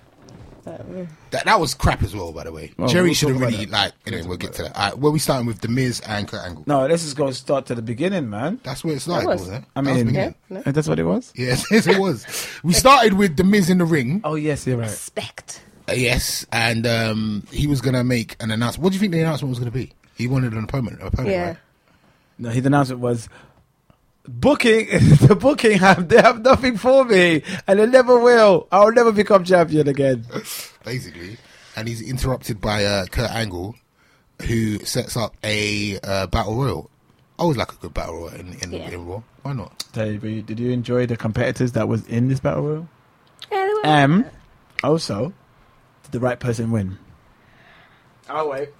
Speaker 2: That that was crap as well, by the way.
Speaker 7: Well,
Speaker 2: Jerry
Speaker 7: we'll
Speaker 2: should have
Speaker 7: talk about
Speaker 2: really
Speaker 7: that.
Speaker 2: like. Anyway, we'll get to that. All right, where we starting with the Miz and Kurt Angle.
Speaker 7: no, let's just go start to the beginning, man.
Speaker 2: That's where it started,
Speaker 4: was-
Speaker 2: wasn't it?
Speaker 7: I
Speaker 2: That was
Speaker 7: mean,
Speaker 2: the beginning.
Speaker 4: No?
Speaker 7: that's what it was.
Speaker 2: Yes, yes, it was. We started with the Miz in the ring.
Speaker 7: Oh yes, you're right.
Speaker 4: Respect.
Speaker 2: Uh, yes, and um, he was gonna make an announcement. What do you think the announcement was gonna be? He wanted an opponent. opponent
Speaker 4: Yeah.
Speaker 2: right?
Speaker 7: No, his announcement was booking. The booking have they have nothing for me, and they never will. I'll never become champion again.
Speaker 2: Basically, and he's interrupted by uh, Kurt Angle, who sets up a uh, battle royal. I always like a good battle royal in, in,
Speaker 4: Yeah.
Speaker 2: in Raw. Why not?
Speaker 7: Tell you, did you enjoy the competitors that was in this battle royal?
Speaker 4: Yeah, they were.
Speaker 7: Um, also, did the right person win? Oh wait.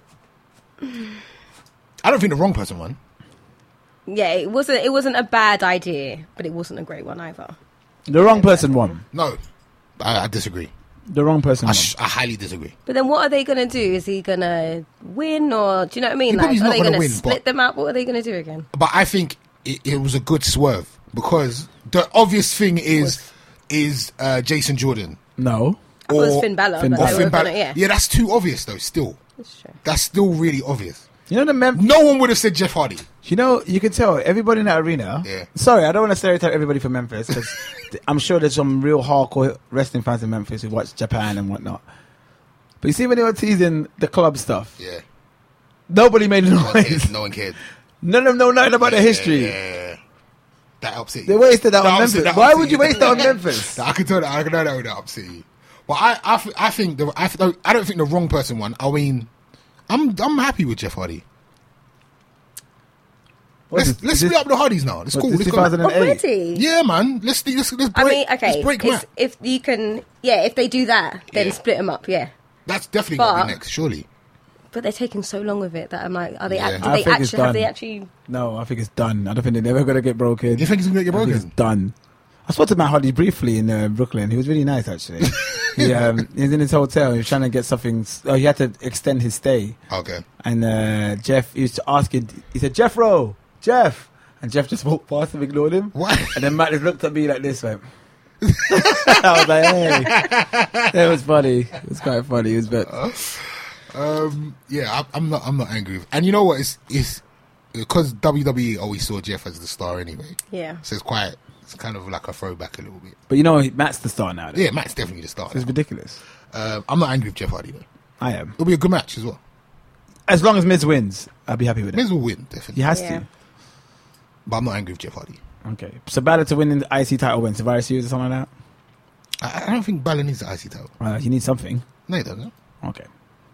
Speaker 2: I don't think the wrong person won.
Speaker 4: yeah, it wasn't. It wasn't a bad idea, but it wasn't a great one either.
Speaker 7: The wrong person won.
Speaker 2: No, I, I disagree.
Speaker 7: The wrong person
Speaker 2: I,
Speaker 7: won.
Speaker 2: sh- I highly disagree.
Speaker 4: But then, what are they going to do? Is he going to win, or do you know what I mean?
Speaker 2: He probably
Speaker 4: Like,
Speaker 2: is
Speaker 4: are
Speaker 2: not
Speaker 4: they
Speaker 2: gonna
Speaker 4: going to
Speaker 2: win,
Speaker 4: split
Speaker 2: but-
Speaker 4: them up? What are they going to do again?
Speaker 2: But I think it, it was a good swerve because the obvious thing is is uh, Jason Jordan
Speaker 7: No.
Speaker 4: I thought it was Finn Balor,
Speaker 7: Finn
Speaker 4: but
Speaker 7: Balor.
Speaker 4: they
Speaker 2: Finn
Speaker 4: were
Speaker 2: Balor.
Speaker 4: going to, yeah.
Speaker 2: Yeah, that's too obvious though. Still,
Speaker 4: That's true.
Speaker 2: that's still really obvious.
Speaker 7: You know the Mem-
Speaker 2: No one would have said Jeff Hardy.
Speaker 7: You know, you can tell everybody in that arena.
Speaker 2: Yeah.
Speaker 7: Sorry, I don't want to stereotype everybody from Memphis because I'm sure there's some real hardcore wrestling fans in Memphis who watch Japan and whatnot. But you see, when they were teasing the club stuff,
Speaker 2: Yeah,
Speaker 7: nobody made a
Speaker 2: no one
Speaker 7: noise.
Speaker 2: cared. No one cared.
Speaker 7: None of them know nothing about the history.
Speaker 2: Yeah, yeah, yeah. That upset you.
Speaker 7: They wasted that
Speaker 2: That
Speaker 7: on
Speaker 2: upset-
Speaker 7: Memphis.
Speaker 2: that
Speaker 7: Why
Speaker 2: upset
Speaker 7: would you waste that on Memphis?
Speaker 2: I can tell that. I can know that would upset you. But I, I, th- I think the, I, th- I don't think the wrong person won. I mean, I'm, I'm happy with Jeff Hardy.
Speaker 7: What
Speaker 2: Let's
Speaker 7: is-
Speaker 2: let's
Speaker 7: is this-
Speaker 2: split up the Hardys now. It's
Speaker 7: what,
Speaker 2: cool.
Speaker 7: this
Speaker 2: Let's go.
Speaker 7: two thousand eight?
Speaker 4: Already?
Speaker 2: Yeah, man. Let's let's let's break.
Speaker 4: I mean, okay.
Speaker 2: Let's break 'em
Speaker 4: it's-
Speaker 2: out.
Speaker 4: if you can, yeah, if they do that, then
Speaker 2: Yeah.
Speaker 4: split them up, yeah.
Speaker 2: That's definitely gonna
Speaker 4: but-
Speaker 2: be next. Surely.
Speaker 4: But they're taking so long with it that I'm like, are they?
Speaker 2: Yeah.
Speaker 4: Act- do
Speaker 7: I
Speaker 4: they
Speaker 7: think it's
Speaker 4: actually have they
Speaker 7: done.
Speaker 4: actually?
Speaker 7: No, I think it's done. I don't think they're never going to get broken.
Speaker 2: You think it's gonna get
Speaker 7: I think
Speaker 2: broken?
Speaker 7: it's done. I spoke to Matt Hardy briefly in uh, Brooklyn. He was really nice, actually. he, um, he was in his hotel. He was trying to get something. Oh, he had to extend his stay.
Speaker 2: Okay.
Speaker 7: And uh, Jeff used to ask him. He said, "Jeff Rowe, Jeff," and Jeff just walked past him, ignored him.
Speaker 2: What?
Speaker 7: And then Matt just looked at me like this, like. I was like, "Hey," it was funny. It was quite funny. It was bit.
Speaker 2: Um. Yeah. I, I'm not. I'm not angry. With, and you know what? It's it's because W W E always saw Jeff as the star anyway.
Speaker 4: Yeah.
Speaker 2: So it's quite. It's kind of like a throwback a little bit.
Speaker 7: But you know, Matt's the star now. though.
Speaker 2: Yeah, Matt's definitely the star.
Speaker 7: It's ridiculous.
Speaker 2: Um, I'm not angry with Jeff Hardy though.
Speaker 7: I am.
Speaker 2: It'll be a good match as well.
Speaker 7: as long as Miz wins, I'll be happy with it.
Speaker 2: Miz will win, definitely.
Speaker 7: He has
Speaker 4: Yeah.
Speaker 7: to.
Speaker 2: But I'm not angry with Jeff Hardy.
Speaker 7: Okay. So Balor to win in the I C title win. Survivor Series or something like
Speaker 2: I, I don't think Balor needs the I C title.
Speaker 7: that? Uh, you need something.
Speaker 2: No, he doesn't.
Speaker 7: Okay.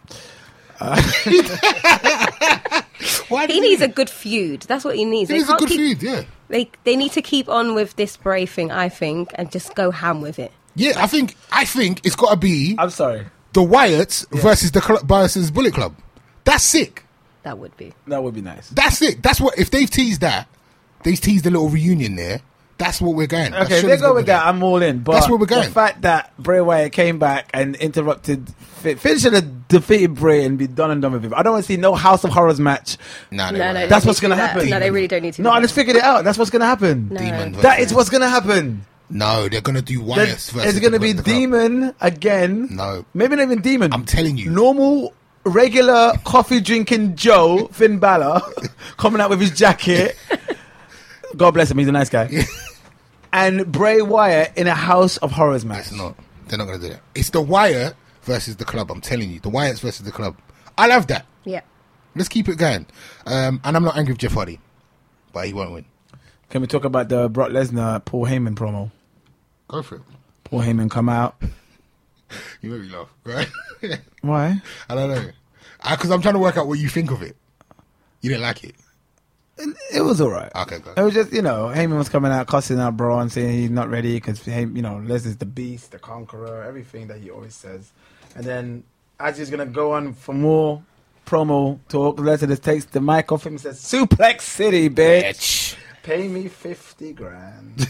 Speaker 2: Why
Speaker 4: He needs a good feud. That's what he needs.
Speaker 2: He
Speaker 4: They
Speaker 2: needs a
Speaker 4: can't
Speaker 2: good
Speaker 4: keep-
Speaker 2: feud, yeah.
Speaker 4: They they need to keep on with this Bray thing, I think, and just go ham with it.
Speaker 2: Yeah, I think I think it's got to be
Speaker 7: I'm sorry.
Speaker 2: the Wyatts versus the Cl- versus Bullet Club. That's sick.
Speaker 4: That would be.
Speaker 7: That would be nice.
Speaker 2: That's it. That's what if they've teased that, they've teased a little reunion there. That's what we're going. That's
Speaker 7: Okay, if
Speaker 2: sure
Speaker 7: they
Speaker 2: it's
Speaker 7: go
Speaker 2: what
Speaker 7: with
Speaker 2: we're
Speaker 7: that, I'm all in. But
Speaker 2: That's where we're going.
Speaker 7: the fact that Bray Wyatt came back and interrupted, Finn should have defeated Bray and be done and done with him. I don't want to see no House of Horrors match.
Speaker 2: Nah, they
Speaker 4: No,
Speaker 2: won't.
Speaker 4: no,
Speaker 7: That's
Speaker 4: they
Speaker 7: what's
Speaker 4: need
Speaker 7: going to
Speaker 4: do that.
Speaker 7: happen.
Speaker 4: No, they really don't need to.
Speaker 7: No,
Speaker 4: do
Speaker 7: I
Speaker 4: that.
Speaker 7: just figured it out. That's what's going to happen.
Speaker 4: No.
Speaker 2: Demon
Speaker 7: That
Speaker 2: versus-
Speaker 7: is what's going to happen.
Speaker 2: No, they're gonna do Wyatts
Speaker 7: There's-
Speaker 2: versus.
Speaker 7: It's going to be
Speaker 2: the Club.
Speaker 7: Demon again.
Speaker 2: No.
Speaker 7: Maybe not even Demon.
Speaker 2: I'm telling you.
Speaker 7: Normal, regular coffee drinking Joe, Finn Balor, coming out with his jacket. God bless him. He's a nice guy. And Bray Wyatt in a House of Horrors match.
Speaker 2: It's not. They're not gonna do that. It's the Wyatt versus the Club. I'm telling you, the Wyatts versus the Club. I love that.
Speaker 4: Yeah.
Speaker 2: Let's keep it going. Um, and I'm not angry with Jeff Hardy, but he won't win.
Speaker 7: Can we talk about the Brock Lesnar Paul Heyman promo?
Speaker 2: Go for it.
Speaker 7: Paul Heyman come out.
Speaker 2: You made me laugh, right?
Speaker 7: Why?
Speaker 2: I don't know. Because I'm trying to work out what you think of it. You didn't like it.
Speaker 7: It was all right.
Speaker 2: Okay, go.
Speaker 7: It was just, you know, Heyman was coming out, cussing out Braun, saying he's not ready because, you know, Lesnar's the beast, the conqueror, everything that he always says. And then, as he's going to go on for more promo talk, Lesnar just takes the mic off him and says, Suplex City, bitch. Pay me fifty grand.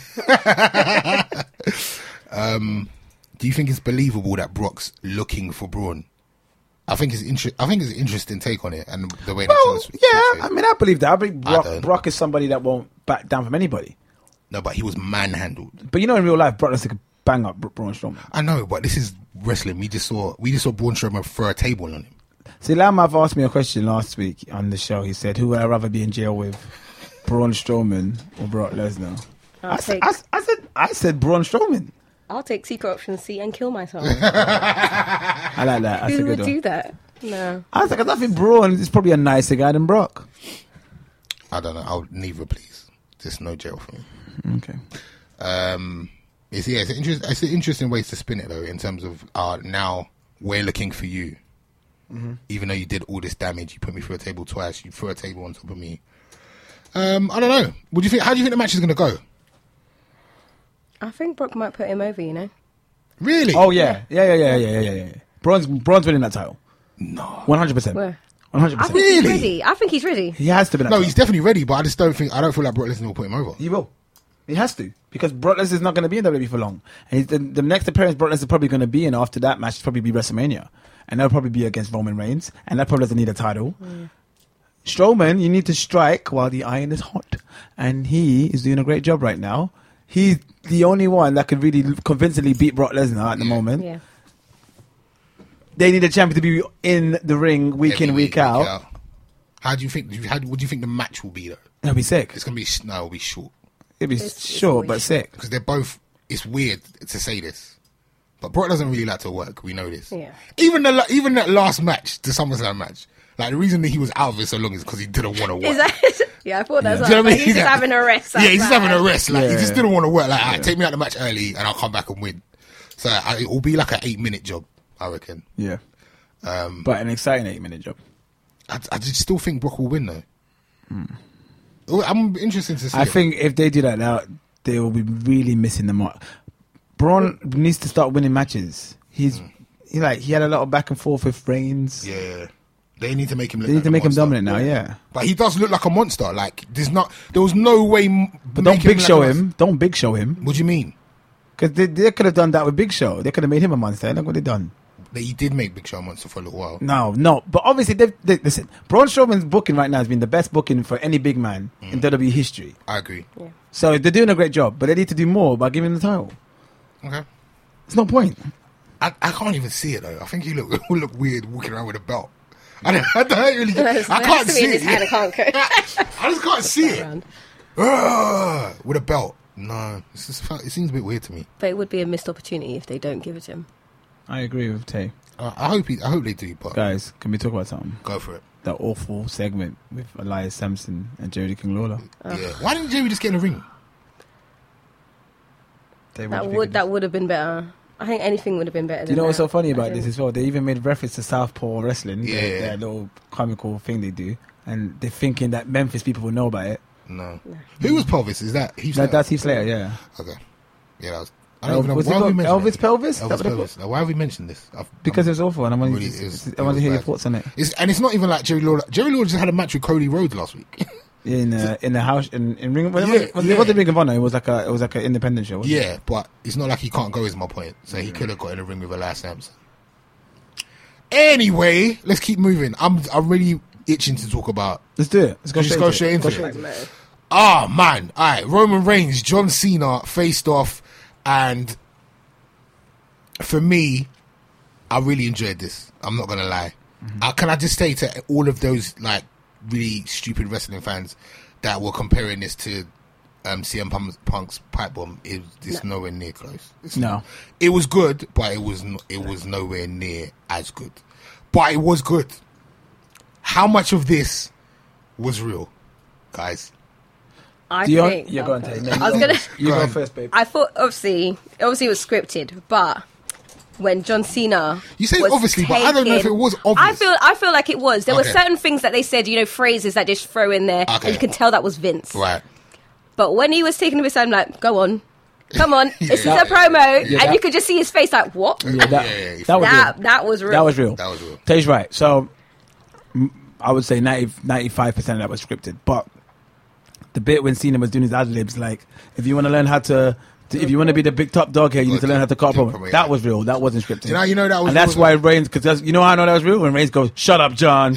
Speaker 2: Um, do you think it's believable that Brock's looking for Braun? I think it's inter- I think it's an interesting take on it, and the way they
Speaker 7: Well,
Speaker 2: tell us-
Speaker 7: yeah, I mean, I believe that. I believe
Speaker 2: I
Speaker 7: Brock,
Speaker 2: don't.
Speaker 7: Brock is somebody that won't back down from anybody.
Speaker 2: No, but he was manhandled.
Speaker 7: But you know, in real life, Brock Lesnar could bang up Bra- Braun Strowman.
Speaker 2: I know, but this is wrestling. We just saw we just saw Braun Strowman throw a table on him.
Speaker 7: See, Lamov asked me a question last week on the show. He said, "Who would I rather be in jail with, Braun Strowman or Brock Lesnar?"
Speaker 4: I'll
Speaker 7: I, said,
Speaker 4: take.
Speaker 7: I, I said, I said Braun Strowman.
Speaker 4: I'll take secret option C and kill myself.
Speaker 7: I like that. That's a
Speaker 4: Who
Speaker 7: good
Speaker 4: would
Speaker 7: one.
Speaker 4: do that? No.
Speaker 7: I was like, I think Braun is probably a nicer guy than Brock.
Speaker 2: I don't know. I'll neither, please. Just no jail for me.
Speaker 7: Okay.
Speaker 2: Um, it's yeah, it's, an interest, it's an interesting way to spin it though. In terms of uh, now we're looking for you.
Speaker 7: Mm-hmm.
Speaker 2: Even though you did all this damage, you put me through a table twice. You threw a table on top of me. Um, I don't know. What do you think? How do you think the match is going to go?
Speaker 4: I think Brock might put him over, you know?
Speaker 2: Really?
Speaker 7: Oh yeah, yeah, yeah, yeah, yeah, yeah, yeah. yeah. Braun's Braun's winning that title.
Speaker 2: no.
Speaker 7: One hundred percent.
Speaker 4: Where?
Speaker 7: One hundred
Speaker 4: I
Speaker 7: percent.
Speaker 4: think he's
Speaker 2: Really?
Speaker 4: ready. I think he's ready.
Speaker 7: He has to be. That
Speaker 2: No,
Speaker 7: title.
Speaker 2: he's definitely ready, but I just don't think I don't feel like Brock Lesnar will put him over.
Speaker 7: He will. He has to. Because Brock Lesnar's not going to be in W W E for long. And he's, the, the next appearance Brock Lesnar's probably going to be in after that match is probably be WrestleMania. And that'll probably be against Roman Reigns. And that probably doesn't need a title.
Speaker 4: Mm.
Speaker 7: Strowman, you need to strike while the iron is hot. And he is doing a great job right now. He's the only one that could really convincingly beat Brock Lesnar at the moment.
Speaker 4: Yeah.
Speaker 7: They need a champion to be in the ring week
Speaker 2: Every
Speaker 7: in, week, out.
Speaker 2: How do you think? How, what do you think the match will be though?
Speaker 7: It'll be sick.
Speaker 2: It's gonna be sh- no, it'll be short
Speaker 7: It'll be
Speaker 4: It's- it's
Speaker 7: short,
Speaker 4: always
Speaker 7: but
Speaker 4: short.
Speaker 7: sick.
Speaker 2: because they're both. It's weird to say this, but Brock doesn't really like to work. We know this.
Speaker 4: Yeah.
Speaker 2: Even the la- even that last match, the SummerSlam match, like the reason that he was out of it so long is because he didn't want to work.
Speaker 4: Is that? Yeah, I thought that's
Speaker 2: Do you know
Speaker 4: what
Speaker 2: what I
Speaker 4: like,
Speaker 2: mean?
Speaker 4: he's just
Speaker 2: Yeah.
Speaker 4: having a rest.
Speaker 2: Yeah, he's just
Speaker 4: outside.
Speaker 2: having a rest. Like he
Speaker 7: Yeah.
Speaker 2: just didn't want to work. Like, alright, take me out the match early, and I'll come back and win. So I, it will be like an eight minute job, I reckon.
Speaker 7: Yeah.
Speaker 2: Um,
Speaker 7: But an exciting eight minute job.
Speaker 2: I, I just still think Brock will win though. Oh, I'm interested to see.
Speaker 7: I
Speaker 2: it.
Speaker 7: think if they do that now, they will be really missing the mark. Braun needs to start winning matches. He's he like he had a lot of back and forth with Reigns.
Speaker 2: Yeah, they need to make him. Look
Speaker 7: They need
Speaker 2: like
Speaker 7: to
Speaker 2: a
Speaker 7: make him
Speaker 2: monster.
Speaker 7: dominant now. Yeah,
Speaker 2: But he does look like a monster. Like there's not, there was no way. M-
Speaker 7: but don't
Speaker 2: making
Speaker 7: big
Speaker 2: like
Speaker 7: show
Speaker 2: a-
Speaker 7: him. Don't big show him
Speaker 2: What do you mean?
Speaker 7: because they they could have done that with Big Show. They could have made him a monster. Look what they done.
Speaker 2: That he did make Big Show a monster for a little while.
Speaker 7: No, no. But obviously, they've, they, listen. Braun Strowman's booking right now has been the best booking for any big man in W W E history.
Speaker 2: I agree.
Speaker 7: So they're doing a great job, but they need to do more by giving him the title.
Speaker 2: Okay.
Speaker 7: It's no point.
Speaker 2: I, I can't even see it though. I think he look will look weird walking around with a belt. I don't, I don't really.
Speaker 4: There's-
Speaker 2: I
Speaker 4: there
Speaker 2: can't
Speaker 4: has to be
Speaker 2: see
Speaker 4: in his
Speaker 2: it.
Speaker 4: hand, I can't go.
Speaker 2: I just can't see it.
Speaker 4: Around.
Speaker 2: Ugh, with a belt. No, it's just, it seems a bit weird to me.
Speaker 4: But it would be a missed opportunity if they don't give it to him.
Speaker 7: I agree with Tay.
Speaker 2: Uh, I hope he, I hope they do, but
Speaker 7: Guys, can we talk about something?
Speaker 2: go for it.
Speaker 7: the awful segment with Elias Sampson and Jerry King Lawler.
Speaker 2: Yeah. Why didn't Jerry just get in a ring?
Speaker 7: They
Speaker 4: That
Speaker 7: would
Speaker 4: would that would have been better. I think anything would have been better.
Speaker 7: Do you
Speaker 4: than
Speaker 7: know what's
Speaker 4: that.
Speaker 7: so funny
Speaker 4: I
Speaker 7: about
Speaker 4: think.
Speaker 7: this as well? They even made reference to Southpaw Wrestling,
Speaker 2: Yeah.
Speaker 7: their, their little comical thing they do, and they're thinking that Memphis people will know about it.
Speaker 2: No. Who was Pelvis? Is that Heath
Speaker 7: That,
Speaker 2: Slater?
Speaker 7: that's Heath Slater, yeah.
Speaker 2: Okay. Yeah, that was. I don't even know
Speaker 7: Was it
Speaker 2: why have we
Speaker 7: called
Speaker 2: mentioned
Speaker 7: Elvis
Speaker 2: it?
Speaker 7: Pelvis? That
Speaker 2: Elvis
Speaker 7: what they
Speaker 2: Pelvis. Now, why have we mentioned this? I've,
Speaker 7: Because
Speaker 2: I'm-
Speaker 7: it was awful, and I want,
Speaker 2: really,
Speaker 7: to,
Speaker 2: it was-
Speaker 7: I want
Speaker 2: it
Speaker 7: to hear
Speaker 2: was
Speaker 7: your
Speaker 2: bad.
Speaker 7: thoughts on it.
Speaker 2: It's, and it's not even like Jerry Lawler. Jerry Lawler just had a match with Cody Rhodes last week.
Speaker 7: In uh, in the house in, in Ring, was,
Speaker 2: Yeah,
Speaker 7: it, was,
Speaker 2: yeah.
Speaker 7: it wasn't Ring of Honor. It was like a it was like an independent show. Wasn't it?
Speaker 2: yeah, but it's not like he can't go. Is my point. So he could have got in a ring with Elias Sampson. Anyway, let's keep moving. I'm I'm really itching to talk about.
Speaker 7: Let's do it. Let's go
Speaker 2: Just
Speaker 7: straight
Speaker 2: go
Speaker 7: into
Speaker 2: straight into
Speaker 7: Go
Speaker 2: it.
Speaker 7: into
Speaker 2: Ah, man. All right. Roman Reigns, John Cena faced off. And for me, I really enjoyed this. I'm not going to lie.
Speaker 7: Mm-hmm.
Speaker 2: Uh, can I just say to all of those like really stupid wrestling fans that were comparing this to um, C M Punk's, Punk's pipe bomb, it, it's no. nowhere near close. It's
Speaker 7: No.
Speaker 2: not. It was good, but it was, no, it was nowhere near as good. But it was good. How much of this was real, guys?
Speaker 4: I
Speaker 7: Do you want-
Speaker 4: think.
Speaker 7: yeah, go on, Tay. No,
Speaker 4: I was
Speaker 7: you
Speaker 4: gonna.
Speaker 7: go. You
Speaker 2: Go
Speaker 7: go
Speaker 2: on.
Speaker 7: first, babe.
Speaker 4: I thought obviously, obviously it was scripted, but when John Cena,
Speaker 2: You say
Speaker 4: was
Speaker 2: obviously, but I don't know if
Speaker 4: taken-
Speaker 2: it was
Speaker 4: I
Speaker 2: obvious.
Speaker 4: feel, I feel like it was. There
Speaker 2: Okay.
Speaker 4: were certain things that they said, you know, phrases that they just throw in there,
Speaker 2: Okay.
Speaker 4: and you can tell that was Vince.
Speaker 2: Right.
Speaker 4: But when he was taking the I'm like, go on, come on, this is
Speaker 2: Yeah.
Speaker 4: a promo,
Speaker 7: Yeah,
Speaker 4: and
Speaker 7: that-
Speaker 4: you could just see his face, like, what?
Speaker 7: Yeah, that,
Speaker 2: Yeah, yeah, yeah.
Speaker 7: that was
Speaker 4: That
Speaker 7: real.
Speaker 4: that was real.
Speaker 7: That was real.
Speaker 2: That was real.
Speaker 7: Tay's right. So m- I would say ninety, ninety-five percent of that was scripted. But the bit when Cena was doing his ad libs, like, if you want to learn how to, to if you want to be the big top dog here, you need to learn how to cut a
Speaker 2: Do a
Speaker 7: promo.
Speaker 2: promo, yeah.
Speaker 7: That was real. That wasn't scripted.
Speaker 2: You know- you know that was
Speaker 7: and that's
Speaker 2: real,
Speaker 7: why
Speaker 2: though.
Speaker 7: Reigns, because you know how I know that was real? When Reigns goes, shut up, John.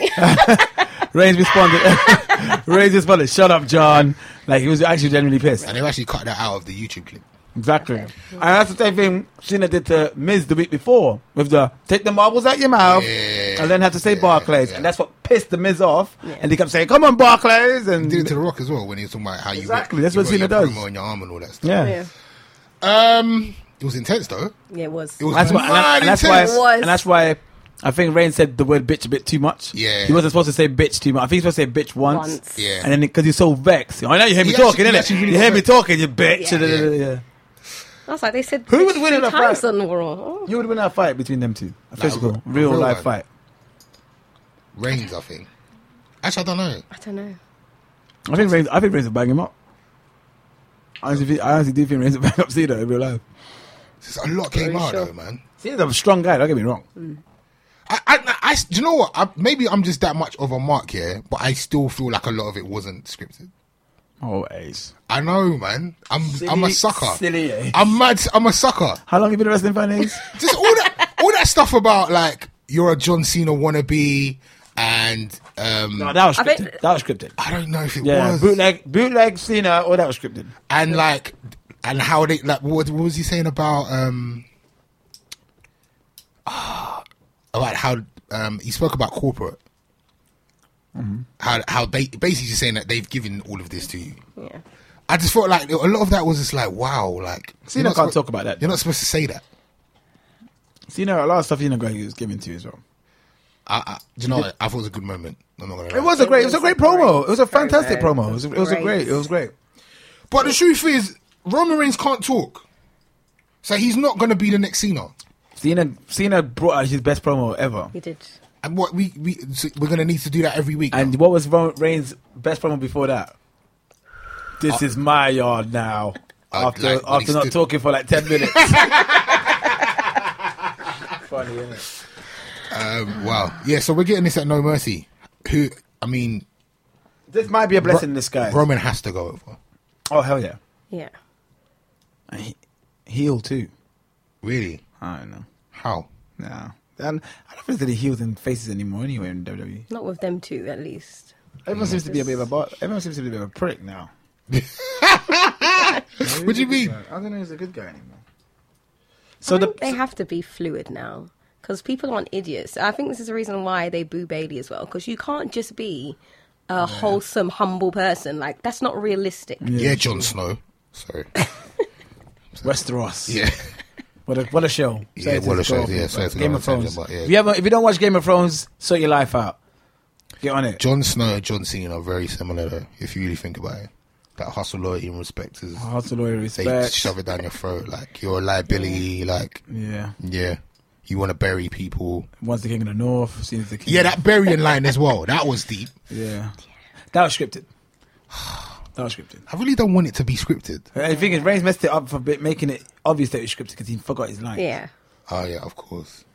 Speaker 7: Reigns responded, Reigns responded, shut up, John. Like, he was actually genuinely pissed.
Speaker 2: And they've actually cut that out of the YouTube clip.
Speaker 7: Exactly. And that's the same thing Cena did to Miz the week before with the take the marbles out your mouth
Speaker 2: Yeah.
Speaker 7: and then have to say
Speaker 2: Yeah,
Speaker 7: Barclays.
Speaker 2: yeah.
Speaker 7: And that's what pissed the Miz off. And he kept saying, come on, Barclays. And
Speaker 2: He did it to The Rock as well when he was talking about how you
Speaker 7: Exactly,
Speaker 2: got,
Speaker 7: that's
Speaker 2: you
Speaker 7: what
Speaker 2: got
Speaker 7: Cena
Speaker 2: your
Speaker 7: does.
Speaker 2: promo on your arm and all that stuff.
Speaker 7: yeah.
Speaker 4: Yeah,
Speaker 2: Um, it was intense though.
Speaker 4: yeah, it was.
Speaker 2: It was
Speaker 7: That's why, and, that-
Speaker 2: mad
Speaker 7: and that's why,
Speaker 2: intense.
Speaker 4: It was.
Speaker 7: and that's why I think Reigns said the word bitch a bit too much.
Speaker 2: Yeah.
Speaker 7: He wasn't supposed to say bitch too much. I think he was supposed to say bitch once.
Speaker 4: Once.
Speaker 2: Yeah.
Speaker 7: And then because he's so vexed. I know you hear me
Speaker 2: He
Speaker 7: talking,
Speaker 2: actually- he
Speaker 7: innit?
Speaker 2: actually really
Speaker 7: You hear
Speaker 2: got
Speaker 7: me
Speaker 2: vexed.
Speaker 7: talking, you bitch.
Speaker 2: Yeah.
Speaker 7: Yeah. yeah.
Speaker 4: I was like, they said
Speaker 7: Who would
Speaker 4: bitch
Speaker 7: win in
Speaker 4: two
Speaker 7: a
Speaker 4: times
Speaker 7: fight?
Speaker 4: on the Raw. Oh.
Speaker 7: You would win that fight between them two. A
Speaker 2: Like,
Speaker 7: physical,
Speaker 2: a- a
Speaker 7: real,
Speaker 2: real
Speaker 7: life
Speaker 2: one.
Speaker 7: fight.
Speaker 2: Reigns, I think. Actually, I don't know.
Speaker 4: I don't know.
Speaker 7: I think Reigns, I think Reigns will bang him up. I honestly, I honestly do think Reigns will bang up Cena in real life.
Speaker 2: Just a lot came
Speaker 4: Very
Speaker 2: out
Speaker 4: sure.
Speaker 2: though, man.
Speaker 7: Cena's a strong guy, don't get me wrong.
Speaker 2: I, I, I, do you know what? I, maybe I'm just that much of a mark here, but I still feel like a lot of it wasn't scripted.
Speaker 7: Oh, Ace.
Speaker 2: I know, man. I'm, I'm a sucker.
Speaker 7: Silly, eh?
Speaker 2: I'm mad. I'm a sucker.
Speaker 7: How long have you been a wrestling fan, Ace?
Speaker 2: Just all that, all that stuff about like you're a John Cena wannabe, and um,
Speaker 7: No, that was
Speaker 4: I
Speaker 7: scripted.
Speaker 4: think-
Speaker 7: that was scripted.
Speaker 2: I don't know if it
Speaker 7: Yeah,
Speaker 2: was.
Speaker 7: bootleg, bootleg Cena, all that was scripted.
Speaker 2: And like, and how they like, what, what was he saying about um, ah, about how um, he spoke about corporate, how how they basically just saying that they've given all of this to you.
Speaker 4: Yeah.
Speaker 2: I just felt like a lot of that was just like, wow, like
Speaker 7: Cena
Speaker 2: you're not
Speaker 7: can't
Speaker 2: suppo-
Speaker 7: talk about that.
Speaker 2: You're not supposed to say that.
Speaker 7: Cena, a lot of stuff Cena got he was given to as well.
Speaker 2: I, I, do you know what? I thought it was a good moment. I'm not gonna lie.
Speaker 7: It was a great, it was a great promo. It was a fantastic
Speaker 4: Very,
Speaker 7: promo. It was, a, it was a
Speaker 4: great.
Speaker 7: great, it was great.
Speaker 2: But the truth is, Roman Reigns can't talk, so he's not going to be the next Cena.
Speaker 7: Cena, Cena brought out his best promo ever.
Speaker 4: He did.
Speaker 2: And what we we so we're going to need to do that every week.
Speaker 7: And
Speaker 2: now.
Speaker 7: what was Ro- Reigns' best promo before that? This is my yard now.
Speaker 2: Uh,
Speaker 7: After
Speaker 2: like when he
Speaker 7: after not
Speaker 2: stood-
Speaker 7: talking for like ten minutes. Funny, isn't it?
Speaker 2: Um, wow, yeah. So we're getting this at No Mercy. Who I mean,
Speaker 7: This might be a blessing in disguise.
Speaker 2: Roman has to go over.
Speaker 7: Oh hell yeah!
Speaker 4: Yeah.
Speaker 7: And he, heel too.
Speaker 2: Really?
Speaker 7: I don't know.
Speaker 2: How?
Speaker 7: No, and I don't think there's any heels and faces anymore anyway in W W E.
Speaker 4: Not with them two, at least.
Speaker 7: Everyone seems to be a bit of a bo- everyone seems to be a bit of a prick now.
Speaker 2: What do you mean?
Speaker 7: I don't know. He's a good guy anymore.
Speaker 4: So
Speaker 7: So the
Speaker 4: they have to be fluid now because people aren't idiots. I think this is the reason why they boo Bailey as well because you can't just be a wholesome, humble person. Like that's not realistic.
Speaker 2: Yeah, Jon Snow. Sorry.
Speaker 7: Westeros.
Speaker 2: Yeah.
Speaker 7: What a what a show.
Speaker 2: Yeah,
Speaker 7: Sorry to
Speaker 2: what a
Speaker 7: go
Speaker 2: show,
Speaker 7: off
Speaker 2: yeah,
Speaker 7: it,
Speaker 2: sorry
Speaker 7: but
Speaker 2: to go
Speaker 7: Game
Speaker 2: on
Speaker 7: of
Speaker 2: a tangent,
Speaker 7: Thrones.
Speaker 2: but yeah.
Speaker 7: If you haven't, if you don't watch Game of Thrones, sort your life out. Get on it.
Speaker 2: Jon Snow and John Cena are very similar, though, if you really think about it. That hustle, loyalty, and respect is.
Speaker 7: Hustle, loyalty,
Speaker 2: They
Speaker 7: respect.
Speaker 2: shove it down your throat. Like, you're a liability. Like,
Speaker 7: Yeah.
Speaker 2: yeah. You want to bury people.
Speaker 7: Once the king of the north, seen as the king.
Speaker 2: Yeah, that burying line as well. That was deep.
Speaker 7: Yeah. That was scripted. That was scripted.
Speaker 2: I really don't want it to be scripted.
Speaker 7: The thing is, Reigns messed it up for bit, making it obvious that it was scripted because he forgot his line.
Speaker 4: Yeah.
Speaker 2: Oh, yeah, of course.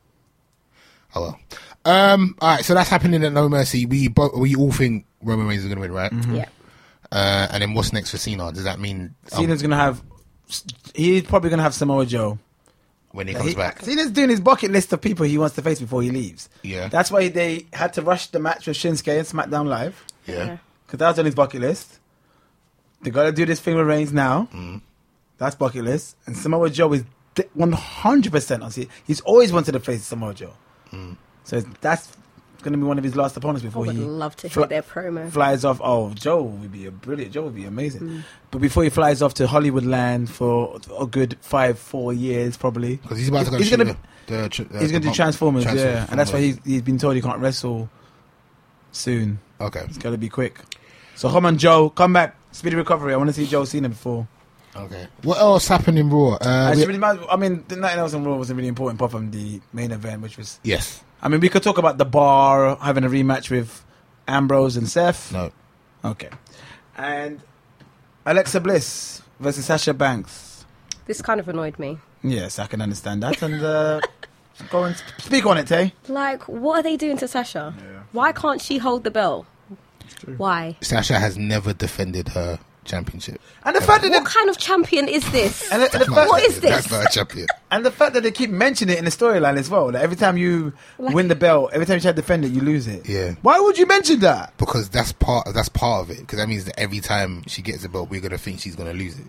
Speaker 2: Oh, well. Um, all right, so that's happening at No Mercy. We bo- we all think Roman Reigns is going to win, right?
Speaker 7: Mm-hmm.
Speaker 4: Yeah.
Speaker 2: Uh, and then what's next for Cena? Does that mean um,
Speaker 7: Cena's gonna have. He's probably gonna have Samoa Joe.
Speaker 2: when he comes
Speaker 7: He-
Speaker 2: back?
Speaker 7: Cena's doing his bucket list of people he wants to face before he leaves.
Speaker 2: Yeah.
Speaker 7: That's why they had to rush the match with Shinsuke and SmackDown Live.
Speaker 2: Yeah.
Speaker 7: Because that was on his bucket list. They got to do this thing with Reigns now.
Speaker 2: Mm.
Speaker 7: That's bucket list. And Samoa Joe is one hundred percent on it. He's always wanted to face Samoa Joe.
Speaker 2: Mm.
Speaker 7: So that's going to be one of his last opponents
Speaker 4: I
Speaker 7: before
Speaker 4: would
Speaker 7: he
Speaker 4: love to
Speaker 7: fl-
Speaker 4: hear their promo.
Speaker 7: flies off. Oh, Joe would be a brilliant. Joe would be amazing.
Speaker 4: Mm.
Speaker 7: But before he flies off to Hollywood land for a good five, four years, probably.
Speaker 2: Because he's about to go
Speaker 7: He's
Speaker 2: shoot
Speaker 7: gonna-
Speaker 2: the, the, tr- uh,
Speaker 7: He's going to
Speaker 2: the
Speaker 7: do Transformers, yeah.
Speaker 2: Transformers.
Speaker 7: And that's why he's, he's been told he can't wrestle soon.
Speaker 2: Okay.
Speaker 7: It's got to be quick. So come on, Joe. Come back. Speedy recovery. I want to see Joe Cena before.
Speaker 2: Okay. What else happened in Raw? Uh,
Speaker 7: Actually,
Speaker 2: we-
Speaker 7: really might- I mean, the nothing else on Raw wasn't really important apart from the main event, which was...
Speaker 2: yes.
Speaker 7: I mean, we could talk about the Bar having a rematch with Ambrose and Seth.
Speaker 2: No.
Speaker 7: Okay. And Alexa Bliss versus Sasha Banks.
Speaker 4: This kind of annoyed me.
Speaker 7: Yes, I can understand that. And uh, go and sp- speak on it, Tay.
Speaker 4: Like, what are they doing to Sasha? Why can't she hold the belt? Why?
Speaker 2: Sasha has never defended her championship.
Speaker 7: And the fact that
Speaker 4: What
Speaker 7: they,
Speaker 4: kind of champion is this?
Speaker 7: and the, and the
Speaker 2: That's
Speaker 7: fact,
Speaker 2: not-
Speaker 4: What is this?
Speaker 2: That's not a champion.
Speaker 7: and the fact that they keep mentioning it in the storyline as well. That every time you win the belt, every time you try to defend it, you lose it.
Speaker 2: Yeah.
Speaker 7: Why would you mention that?
Speaker 2: Because that's part. That's part of it. Because that means that every time she gets the belt, we're gonna think she's gonna lose it.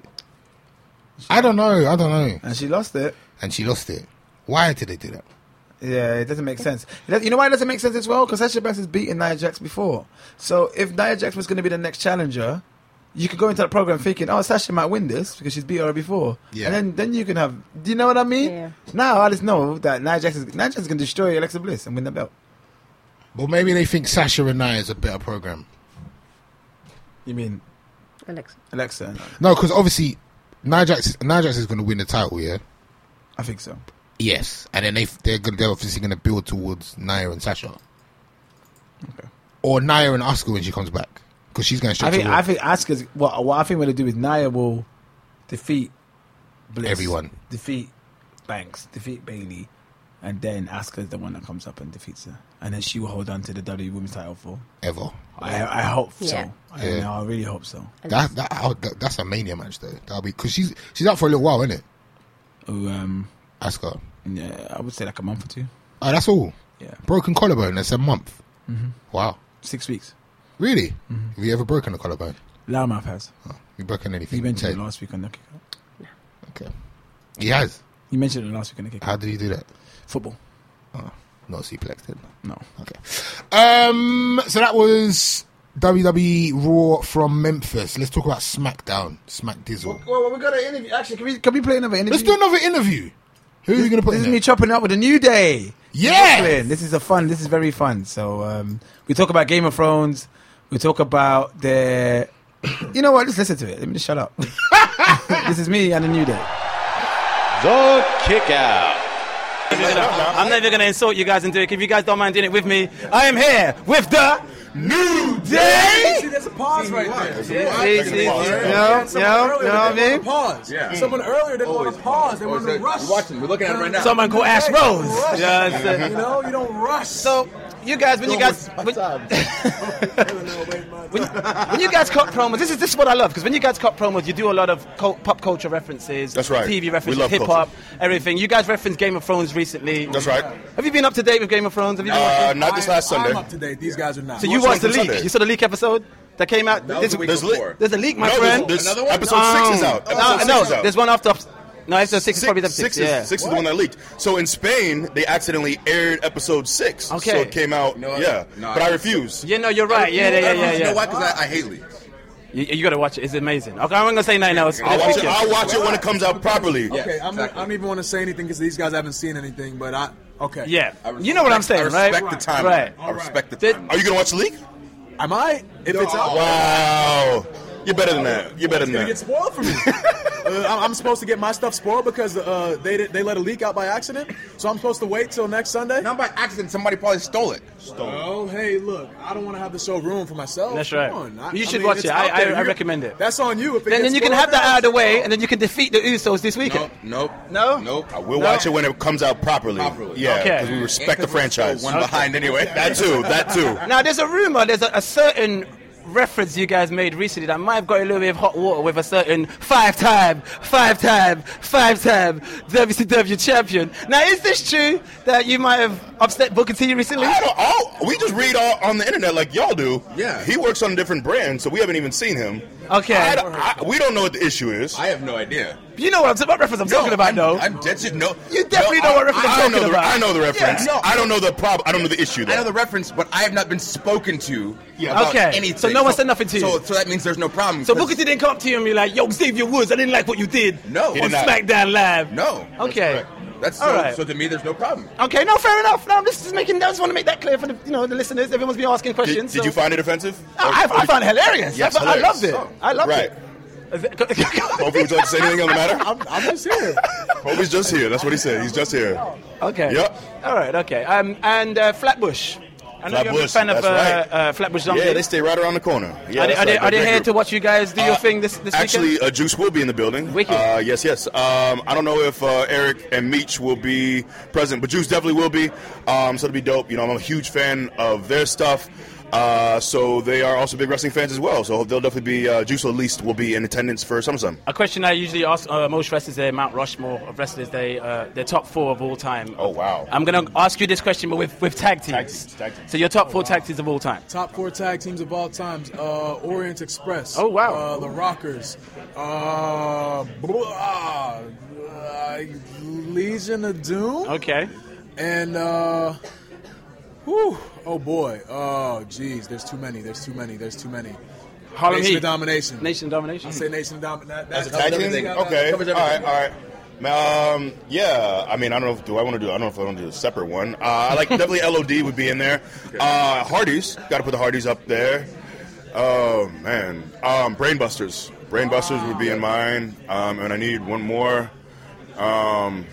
Speaker 2: I don't know. I don't know.
Speaker 7: And she lost it.
Speaker 2: And she lost it. Why did they do that?
Speaker 7: Yeah, it doesn't make sense. It does- You know why it doesn't make sense as well? Because Sasha Banks has beaten Nia Jax before. So if Nia Jax was going to be the next challenger, you could go into the program thinking, oh, Sasha might win this because she's beat her before.
Speaker 2: Yeah.
Speaker 7: And then, then you can have... Do you know what I mean?
Speaker 4: Yeah.
Speaker 7: Now I just know that Nia Jax is, Nia Jax is going to destroy Alexa Bliss and win the belt.
Speaker 2: Well, maybe they think Sasha and Nia is a better program.
Speaker 7: You mean
Speaker 4: Alexa.
Speaker 7: Alexa?
Speaker 2: No, because obviously Nia Jax, Nia Jax is going to win the title. Yeah.
Speaker 7: I think so.
Speaker 2: Yes, and then they they're, gonna, they're obviously going to build towards Nia and Sasha,
Speaker 7: Okay.
Speaker 2: or Nia and Asuka when she comes back, because she's going straight
Speaker 7: I think
Speaker 2: to Raw.
Speaker 7: I think Asuka's... What, what I think what they do is Nia will defeat Bliss.
Speaker 2: Everyone.
Speaker 7: Defeat Banks. Defeat Bailey. And then Asuka's the one that comes up and defeats her. And then she will hold on to the W W E Women's title for...
Speaker 2: ever.
Speaker 7: I, I hope so.
Speaker 4: Yeah.
Speaker 7: I,
Speaker 2: Yeah.
Speaker 7: know, I really hope so.
Speaker 2: That, that, oh, that that's a Mania match though. That'll be because she's she's out for a little while, isn't it?
Speaker 7: Oh, um,
Speaker 2: Asuka.
Speaker 7: yeah, I would say like a month or two.
Speaker 2: Oh, that's all.
Speaker 7: Yeah,
Speaker 2: Broken collarbone. That's a month.
Speaker 7: Mm-hmm.
Speaker 2: Wow.
Speaker 7: six weeks.
Speaker 2: Really?
Speaker 7: Mm-hmm.
Speaker 2: Have you ever broken a collarbone?
Speaker 7: Loudmouth has.
Speaker 2: Oh, you broken anything?
Speaker 7: You mentioned
Speaker 2: Okay.
Speaker 7: it last week on the kick.
Speaker 2: Okay. He has.
Speaker 7: You mentioned it last week on the kick.
Speaker 2: How did he do that?
Speaker 7: Football.
Speaker 2: Oh, not suplex then.
Speaker 7: No.
Speaker 2: Okay. Um. So that was W W E Raw from Memphis. Let's talk about SmackDown. Smack Dizzle.
Speaker 7: Well, well, we got an interview. Actually, can we can we play another interview?
Speaker 2: Let's do another interview. Who are you going to put
Speaker 7: This
Speaker 2: in
Speaker 7: is
Speaker 2: there?
Speaker 7: me chopping it up with a New Day.
Speaker 2: Yes!
Speaker 7: Brooklyn. This is a fun. This is very fun. So um, we talk about Game of Thrones. We talk about the. You know what? Just listen to it. Let me just shut up. This is me and a New Day.
Speaker 1: The Kick Out.
Speaker 5: I'm not even going to insult you guys and do it. If you guys don't mind doing it with me, I am here with the New Day.
Speaker 8: See, there's a pause right there.
Speaker 7: See, see, see, you know, you know, you know what I mean?
Speaker 8: Pause. Yeah. Someone earlier didn't want to pause. They wanted to rush.
Speaker 9: We're watching. We're looking at it right now.
Speaker 5: Someone called Ash Rose. Yeah, it's, uh,
Speaker 8: You know, you don't rush.
Speaker 5: So, you guys, when you guys, when, when, when you guys cut promos, this is this is what I love, because when you guys cut promos, you do a lot of cul- pop culture references.
Speaker 9: That's right.
Speaker 5: T V
Speaker 9: We
Speaker 5: references,
Speaker 9: love
Speaker 5: hip hop, everything. You guys referenced Game of Thrones recently.
Speaker 9: That's right.
Speaker 5: Have you been up to date with Game of Thrones? Have you been
Speaker 9: Uh,
Speaker 5: watching?
Speaker 9: not this last Sunday.
Speaker 8: I'm up to date. These guys are not.
Speaker 5: So you
Speaker 9: watched
Speaker 5: watched the
Speaker 9: one
Speaker 5: leak?
Speaker 9: Sunday.
Speaker 5: You saw the leak episode that came out?
Speaker 9: That was
Speaker 5: This-
Speaker 9: the week
Speaker 5: there's,
Speaker 9: before.
Speaker 5: there's a leak, my
Speaker 9: no,
Speaker 5: friend.
Speaker 9: There's, there's
Speaker 8: Another one?
Speaker 9: episode six is
Speaker 5: Um,
Speaker 9: out. Episode
Speaker 5: no,
Speaker 9: six
Speaker 5: no,
Speaker 9: is out.
Speaker 5: there's one after. No, episode six, is probably the
Speaker 9: six,
Speaker 5: six.
Speaker 9: is,
Speaker 5: Yeah.
Speaker 9: six is the one that leaked. So in Spain, they accidentally aired episode six.
Speaker 5: Okay.
Speaker 9: So it came out.
Speaker 10: No,
Speaker 9: yeah.
Speaker 10: no,
Speaker 9: but I
Speaker 10: I-
Speaker 9: refuse.
Speaker 5: Yeah, no, you're right. Yeah, yeah, yeah, yeah.
Speaker 10: You know
Speaker 5: yeah.
Speaker 10: why? Because I, I hate leaks.
Speaker 5: You, you gotta watch it. It's amazing. Okay, I'm not gonna say nothing else.
Speaker 9: I'll
Speaker 5: Let's
Speaker 9: watch,
Speaker 5: be
Speaker 9: it,
Speaker 5: careful.
Speaker 9: I'll watch it when it comes out properly.
Speaker 8: Okay, I'm,
Speaker 10: exactly.
Speaker 8: I don't even want to say anything because these guys haven't seen anything, but I, Okay.
Speaker 5: Yeah.
Speaker 9: I
Speaker 5: You know what I'm saying,
Speaker 9: I
Speaker 5: right?
Speaker 9: respect the time.
Speaker 5: Right.
Speaker 9: I respect the
Speaker 5: Did-
Speaker 9: time. Are you gonna watch the league?
Speaker 8: I might if it's out.
Speaker 9: Wow. You're better than that. You're better
Speaker 8: It's
Speaker 9: than
Speaker 8: gonna
Speaker 9: that.
Speaker 8: get spoiled for me. uh, I'm I'm supposed to get my stuff spoiled because uh, they did- they let a leak out by accident. So I'm supposed to wait till next Sunday.
Speaker 10: Not by accident. Somebody probably stole it.
Speaker 8: Oh, hey, look, I don't want to have the show ruined for myself.
Speaker 5: That's
Speaker 8: Come
Speaker 5: right.
Speaker 8: on. I-
Speaker 5: You
Speaker 8: I
Speaker 5: should
Speaker 8: mean,
Speaker 5: watch
Speaker 8: it's
Speaker 5: it.
Speaker 8: out
Speaker 5: I-
Speaker 8: there.
Speaker 5: I- I
Speaker 8: You-
Speaker 5: recommend it.
Speaker 8: That's on you. If it
Speaker 5: Then, then
Speaker 8: gets
Speaker 5: you can
Speaker 8: spoiled,
Speaker 5: have that out of the
Speaker 8: that's
Speaker 5: way,
Speaker 8: spoiled.
Speaker 5: and then you can defeat the Usos this weekend.
Speaker 10: Nope. Nope.
Speaker 5: No?
Speaker 10: Nope.
Speaker 9: I will
Speaker 5: No.
Speaker 9: watch it when it comes out properly.
Speaker 10: Properly.
Speaker 9: Yeah,
Speaker 5: Okay.
Speaker 9: because we respect the
Speaker 10: And 'cause we're still
Speaker 9: franchise.
Speaker 10: one behind anyway.
Speaker 9: That too. That too.
Speaker 5: Now, there's a rumor, there's a, a certain reference you guys made recently that might have got a little bit of hot water with a certain five-time, five-time, five-time W C W champion. Now, is this true that you might have upset Booker T recently?
Speaker 9: I don't, all, we just read all on the internet like y'all do.
Speaker 10: Yeah.
Speaker 9: He works on a different brand, so we haven't even seen him.
Speaker 5: Okay.
Speaker 9: I don't- I- we don't know what the issue is.
Speaker 10: I have no idea.
Speaker 5: You know what, I'm, what reference I'm
Speaker 10: No,
Speaker 5: talking about,
Speaker 10: I'm,
Speaker 5: though.
Speaker 10: I'm dead shit. No.
Speaker 5: You definitely
Speaker 10: no,
Speaker 5: know what
Speaker 10: I-
Speaker 5: reference
Speaker 9: I
Speaker 5: I'm
Speaker 9: don't
Speaker 5: talking
Speaker 9: know the,
Speaker 5: about.
Speaker 9: I know the reference.
Speaker 10: Yeah, no.
Speaker 9: I don't know the problem. I don't know the issue though.
Speaker 10: I know the reference, but I have not been spoken to
Speaker 9: Yeah.
Speaker 10: about
Speaker 5: Okay,
Speaker 10: anything.
Speaker 5: so no one said nothing to you.
Speaker 10: So, so that means there's no problem.
Speaker 5: So
Speaker 10: 'cause-
Speaker 5: Booker T didn't come up to you and be like, yo, Xavier Woods, I didn't like what you did
Speaker 10: No.
Speaker 9: He
Speaker 5: on
Speaker 9: did not.
Speaker 5: SmackDown Live.
Speaker 10: No.
Speaker 5: Okay.
Speaker 10: That's so,
Speaker 5: All right.
Speaker 10: so to me, there's no problem.
Speaker 5: Okay, no, fair enough. No, I'm just making. I just want to make that clear for the, you know, the listeners. Everyone's been asking
Speaker 9: Did,
Speaker 5: questions.
Speaker 9: did
Speaker 5: so-
Speaker 9: you find it offensive?
Speaker 5: I, I, I found it hilarious.
Speaker 9: Yes,
Speaker 5: I, I
Speaker 9: hilarious.
Speaker 5: loved it. I loved
Speaker 9: Right.
Speaker 5: it.
Speaker 9: Kofi, would you like to say anything on the matter?
Speaker 8: I'm, I'm just here.
Speaker 9: Kofi's just here. That's what he said. He's just here.
Speaker 5: Okay.
Speaker 9: Yep.
Speaker 5: All right. Okay. Um, and uh, Flatbush. I know you're a big
Speaker 9: Flatbush,
Speaker 5: fan of uh,
Speaker 9: that's right.
Speaker 5: uh, Flatbush Zombie.
Speaker 9: Yeah, they stay right around the corner. Yeah,
Speaker 5: are they,
Speaker 9: that's
Speaker 5: are they,
Speaker 9: right.
Speaker 5: are they
Speaker 9: Great
Speaker 5: here
Speaker 9: group.
Speaker 5: to watch you guys do your
Speaker 9: Uh,
Speaker 5: thing this this
Speaker 9: Actually,
Speaker 5: weekend?
Speaker 9: uh, Juice will be in the building.
Speaker 5: Wicked.
Speaker 9: Uh, yes, yes. Um, I don't know if uh, Eric and Meech will be present, but Juice definitely will be. Um, so it'll be dope. You know, I'm a huge fan of their stuff. Uh, so they are also big wrestling fans as well. So they'll definitely be, uh, Juice at least will be in attendance for SummerSlam.
Speaker 5: A question I usually ask uh, most wrestlers, their Mount Rushmore of wrestlers, they uh, their top four of all time.
Speaker 9: Oh, wow.
Speaker 5: I'm going to ask you this question, but with, with tag teams.
Speaker 9: Tag teams, tag teams.
Speaker 5: So your top four tag teams of all time.
Speaker 8: Top four tag teams of all times: uh, Orient Express.
Speaker 5: Oh, wow.
Speaker 8: Uh, the Rockers. Uh, blah, uh, Legion of Doom.
Speaker 5: Okay.
Speaker 8: And uh, whew, oh boy, oh geez, there's too many. There's too many. There's too many.
Speaker 5: Harlem
Speaker 8: Nation
Speaker 5: Heat.
Speaker 8: of Domination.
Speaker 5: Nation Domination.
Speaker 8: I say Nation of Domination. That,
Speaker 9: As a
Speaker 8: that
Speaker 9: tag
Speaker 8: covers
Speaker 9: team?
Speaker 8: everything.
Speaker 9: Okay.
Speaker 8: Covers
Speaker 9: All right,
Speaker 8: everything.
Speaker 9: all right. Um, yeah, I mean, I don't know if do I want to do. I don't know if I want to do a separate one. Uh, I like definitely L O D would be in there. Uh, Hardys, got to put the Hardys up there. Oh man, um, Brainbusters. Brainbusters would be in mine. Um, and I need one more. Um,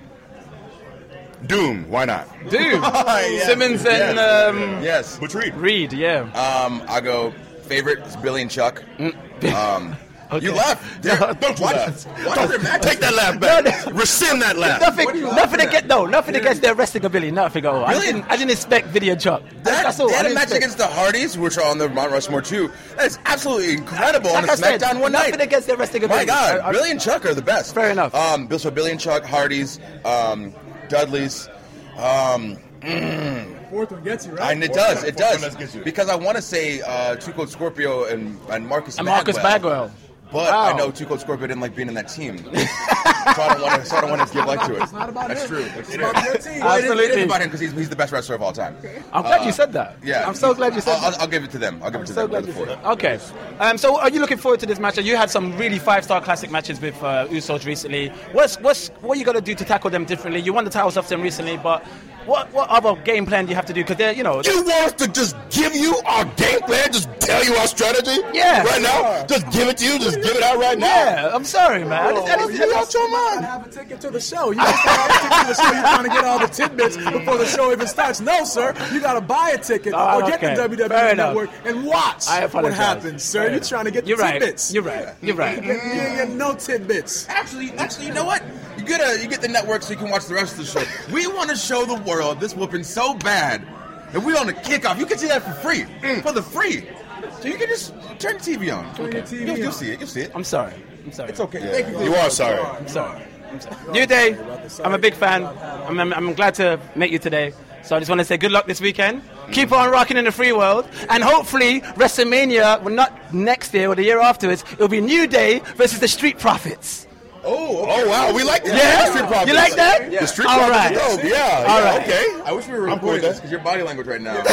Speaker 9: Doom. Why not?
Speaker 5: Dude.
Speaker 10: Yes.
Speaker 5: Simmons and
Speaker 10: Yes.
Speaker 5: um,
Speaker 10: Yes.
Speaker 9: Butch Reed.
Speaker 5: Reed, yeah.
Speaker 10: Um, I go favorite is Billy and Chuck. Um,
Speaker 5: Okay.
Speaker 10: You laugh. They're-
Speaker 9: Don't you
Speaker 10: watch-
Speaker 9: laugh.
Speaker 10: watch their matches.
Speaker 9: Take that laugh back. Rescind that laugh.
Speaker 5: Nothing,
Speaker 10: What are you
Speaker 5: nothing
Speaker 10: laughing
Speaker 5: against,
Speaker 10: at?
Speaker 5: no, nothing against their wrestling ability. Nothing. Oh, I
Speaker 10: Really?
Speaker 5: didn't, I didn't expect Video Chuck.
Speaker 10: That,
Speaker 5: That's all.
Speaker 10: they
Speaker 5: I
Speaker 10: had a
Speaker 5: didn't
Speaker 10: match
Speaker 5: expect.
Speaker 10: against the Hardys, which are on the Mount Rushmore too. That is absolutely incredible on
Speaker 5: Like
Speaker 10: a
Speaker 5: I said,
Speaker 10: SmackDown one
Speaker 5: nothing
Speaker 10: night.
Speaker 5: against their wrestling
Speaker 10: My
Speaker 5: ability.
Speaker 10: God,
Speaker 5: I- I-
Speaker 10: Billy and Chuck are the best.
Speaker 5: Fair enough.
Speaker 10: Um, so Billy and Chuck, Hardys, um, Dudley's. Um,
Speaker 8: Fourth one gets you right.
Speaker 10: and it does, it does,
Speaker 9: Fourth one gets you.
Speaker 10: because I want to say uh, Two Cold Scorpio and, and Marcus
Speaker 5: And Marcus Bagwell.
Speaker 10: But
Speaker 5: Wow.
Speaker 10: I know Two Cold Scorpio didn't like being in that team, so I don't want to. So I don't want to give like to it.
Speaker 8: It's not about
Speaker 10: That's
Speaker 8: him.
Speaker 10: true.
Speaker 8: It's about your team.
Speaker 10: Well, it is- it
Speaker 5: Absolutely.
Speaker 10: is about him because he's, he's the best wrestler of all time.
Speaker 5: I'm glad
Speaker 10: Uh,
Speaker 5: you said that.
Speaker 10: Yeah,
Speaker 5: I'm so glad you said
Speaker 10: I'll,
Speaker 5: that.
Speaker 10: I'll, I'll give it to them. I'll give it to
Speaker 5: So
Speaker 10: them.
Speaker 5: glad you
Speaker 10: for
Speaker 5: said
Speaker 10: it.
Speaker 5: that. Okay. Um, so are you looking forward to this match? You had some really five-star classic matches with uh, Usos recently. What's what's what are you gonna do to tackle them differently? You won the titles off them recently, but what what other game plan do you have to do? Because they're you know.
Speaker 9: You want us to just give you our game plan? Just tell you our strategy?
Speaker 5: Yeah.
Speaker 9: Right now? Just give it to you? Just give it out right now?
Speaker 5: Yeah, I'm sorry, man. I just, I just,
Speaker 9: You out your mind?
Speaker 8: Have a ticket to the show. You just have a ticket to the show. You're trying to get all the tidbits before the show even starts. No, sir. You got to buy a ticket
Speaker 5: Oh,
Speaker 8: or get
Speaker 5: okay.
Speaker 8: the W W E
Speaker 5: Fair enough.
Speaker 8: Network and watch
Speaker 5: I
Speaker 8: what
Speaker 5: apologize.
Speaker 8: happens, sir.
Speaker 5: Fair
Speaker 8: You're
Speaker 5: enough.
Speaker 8: trying to get the
Speaker 5: You're right.
Speaker 8: tidbits.
Speaker 5: You're right. You're right.
Speaker 8: You ain't get no tidbits.
Speaker 10: Actually, actually, you know what? You get a you get the network so you can watch the rest of the show. We want to show the world this whooping so bad that we on the kickoff. You can see that for free, for the free. So you can just turn the T V on.
Speaker 8: Turn your T V
Speaker 10: You'll, you'll
Speaker 8: on.
Speaker 10: see it. You'll see it.
Speaker 5: I'm sorry. I'm sorry.
Speaker 10: It's okay. Thank you.
Speaker 9: You are sorry.
Speaker 5: I'm sorry. I'm sorry. New Day. I'm a big fan. I'm, I'm, I'm glad to meet you today. So I just want to say good luck this weekend. Keep on rocking in the free world. And hopefully WrestleMania, well, not next year or the year afterwards, it'll be New Day versus the Street Profits.
Speaker 10: Oh,
Speaker 9: Oh, wow. We like that.
Speaker 5: Yeah?
Speaker 9: The Street Profits.
Speaker 5: You like that?
Speaker 9: The Street
Speaker 5: All
Speaker 9: Profits
Speaker 5: right.
Speaker 9: are dope. Yeah.
Speaker 5: All
Speaker 9: yeah,
Speaker 5: right.
Speaker 9: Okay.
Speaker 10: I wish we were
Speaker 9: I'm cool with
Speaker 10: recording this
Speaker 9: that.
Speaker 10: because your body language right now.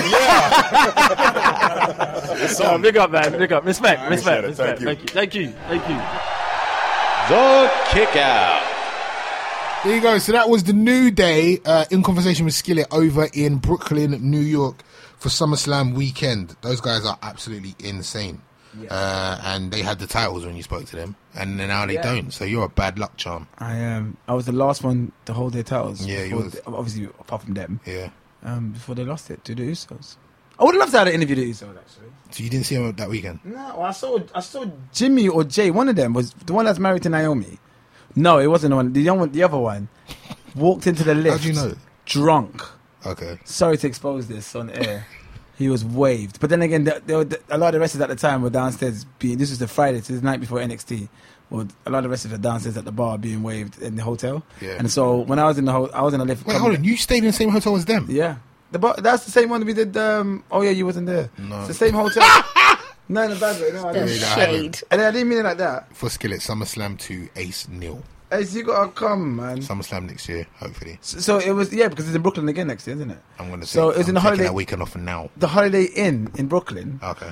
Speaker 5: So big up, man. Big up. Respect. Respect.
Speaker 9: appreciate it.
Speaker 5: Respect.
Speaker 9: Thank you.
Speaker 5: Thank you. Thank you. Thank you.
Speaker 1: The Kickout.
Speaker 2: There you go. So that was the New Day uh, in conversation with Skillet over in Brooklyn, New York for SummerSlam weekend. Those guys are absolutely insane. Yeah. Uh, and they had the titles when you spoke to them, and now they yeah. don't. So you're a bad luck charm.
Speaker 7: I am. Um, I was the last one to hold their titles.
Speaker 2: Yeah, you was.
Speaker 7: The, obviously, apart from them.
Speaker 2: Yeah.
Speaker 7: Um, before they lost it to the Usos. I would have loved to have an interview the Usos, actually.
Speaker 2: So you didn't see them that weekend?
Speaker 7: No, well, I saw I saw Jimmy or Jay. One of them was the one that's married to Naomi. No, it wasn't the one. The young one, the other one, walked into the lift.
Speaker 2: How do you know?
Speaker 7: Drunk.
Speaker 2: Okay.
Speaker 7: Sorry to expose this on air. He was waved. But then again, the, the, the, a lot of the wrestlers at the time were downstairs being... This was the Friday, so the night before N X T. Well, a lot of the wrestlers were downstairs at the bar being waved in the hotel.
Speaker 2: Yeah.
Speaker 7: And so when I was in the ho- I was in the lift...
Speaker 2: Wait, hold on. You stayed in the same hotel as them?
Speaker 7: Yeah. The bar, that's the same one we did... Um, oh, yeah, you wasn't there.
Speaker 2: No.
Speaker 7: It's the same hotel. No, in a bad way. No, I
Speaker 4: The
Speaker 7: didn't.
Speaker 4: shade.
Speaker 7: And I didn't mean it like that.
Speaker 2: For Skillet, SummerSlam to Ace nil.
Speaker 7: Ace, you gotta come, man.
Speaker 2: SummerSlam next year, hopefully.
Speaker 7: So, so it was... Yeah, because it's in Brooklyn again next year, isn't it?
Speaker 2: I'm going to say...
Speaker 7: So it was
Speaker 2: I'm
Speaker 7: in the
Speaker 2: taking
Speaker 7: holiday...
Speaker 2: that weekend off for now.
Speaker 7: The Holiday Inn in Brooklyn...
Speaker 2: Okay.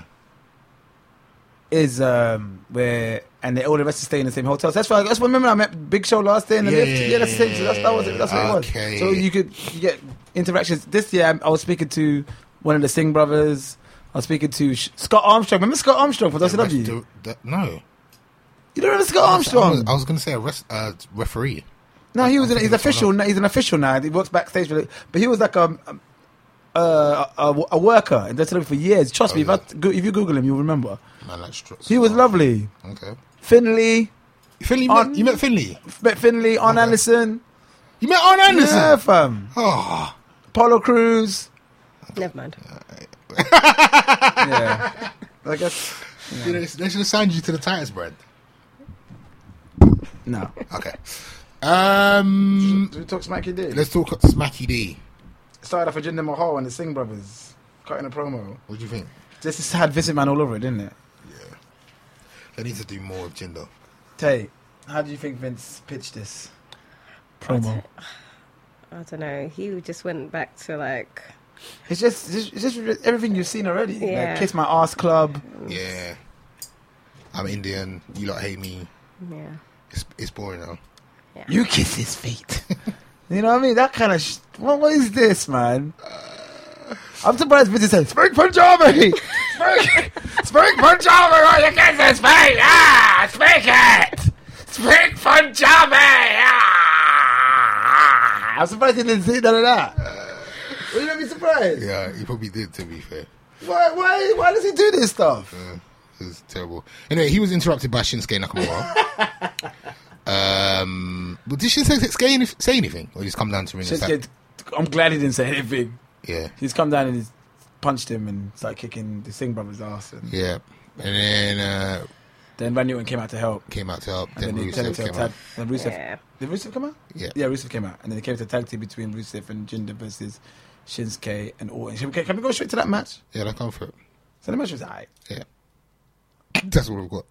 Speaker 7: Is um where and the, all the rest stay in the same hotel. So that's why. That's why. Remember, I met Big Show last day in the
Speaker 2: Yeah,
Speaker 7: lift.
Speaker 2: yeah,
Speaker 7: Yeah, that's the same.
Speaker 2: yeah,
Speaker 7: So that's that was it. That's what
Speaker 2: okay.
Speaker 7: it was. So you could you get interactions. This year, I, I was speaking to one of the Singh brothers. I was speaking to Sh- Scott Armstrong. Remember Scott Armstrong from W C W?
Speaker 2: The, the, no.
Speaker 7: You don't remember Scott Armstrong?
Speaker 2: I was, I was going to say a res, uh, referee.
Speaker 7: No, he was.
Speaker 2: I
Speaker 7: An, he's official. No, he's an official now. He works backstage, with it, but he was like a. a Uh, a, a worker in W C W for years. Trust
Speaker 2: Oh,
Speaker 7: me,
Speaker 2: yeah.
Speaker 7: if, I, go- if you Google him, you'll remember.
Speaker 2: Man, like str-
Speaker 7: He was lovely.
Speaker 2: Okay.
Speaker 7: Finley,
Speaker 2: Finley, you,
Speaker 7: On-
Speaker 2: met, you met Finley?
Speaker 7: met Finley, Arn
Speaker 2: Okay.
Speaker 7: Anderson.
Speaker 2: You met Arn Anderson?
Speaker 7: Yeah, fam.
Speaker 2: Oh.
Speaker 7: Apollo Crews.
Speaker 4: Never mind.
Speaker 7: Yeah. I guess.
Speaker 2: You know, they should have signed you to the Titus brand.
Speaker 7: No.
Speaker 2: Okay. Um,
Speaker 7: Do we talk Smacky D?
Speaker 2: let's talk Smacky D.
Speaker 7: Started off with Jinder Mahal and the Singh brothers cutting a promo.
Speaker 2: What do you think?
Speaker 7: This is had Vincent Man all over it, didn't it?
Speaker 2: Yeah. They need to do more of Jinder.
Speaker 7: Tay, how do you think Vince pitched this promo?
Speaker 4: I don't know. He just went back to like.
Speaker 7: It's just, it's just it's just everything you've seen already.
Speaker 4: Yeah.
Speaker 7: Like Kiss My Ass Club.
Speaker 2: Yeah. I'm Indian. You lot hate me.
Speaker 4: Yeah.
Speaker 2: It's, it's boring now.
Speaker 7: You kiss his feet. You know what I mean? That kind of. Sh- what, what is this, man? I'm surprised Vince said, "Speak Punjabi! Speak, speak Punjabi or you kiss his feet! Ah, speak it! Speak Punjabi! Ah!" I'm surprised he didn't say none of that. Will you not be surprised?
Speaker 2: Yeah, he probably did, to be fair.
Speaker 7: Why, why, why does he do this stuff?
Speaker 2: Uh, it was terrible. Anyway, he was interrupted by Shinsuke Nakamura. um, but did Shinsuke say anything? Or just come down to ring and
Speaker 7: Shinsuke, I'm glad he didn't say anything.
Speaker 2: Yeah.
Speaker 7: He's come down and he's punched him and started kicking the Singh brothers' ass. And
Speaker 2: Yeah. And then uh,
Speaker 7: then Randy Orton came out to help.
Speaker 2: came out to help.
Speaker 7: And
Speaker 2: Then
Speaker 7: then he turned
Speaker 2: Rusev
Speaker 7: into a
Speaker 2: came
Speaker 7: tag.
Speaker 2: out.
Speaker 7: Then Rusev,
Speaker 4: Yeah.
Speaker 7: Did Rusev come out?
Speaker 2: Yeah.
Speaker 7: Yeah, Rusev came out. And then it came to a tag team between Rusev and Jinder versus Shinsuke and Orton. Can we, can we go straight to that match?
Speaker 2: Yeah, let's go for it.
Speaker 7: So the match was alright.
Speaker 2: Yeah. That's what we've got.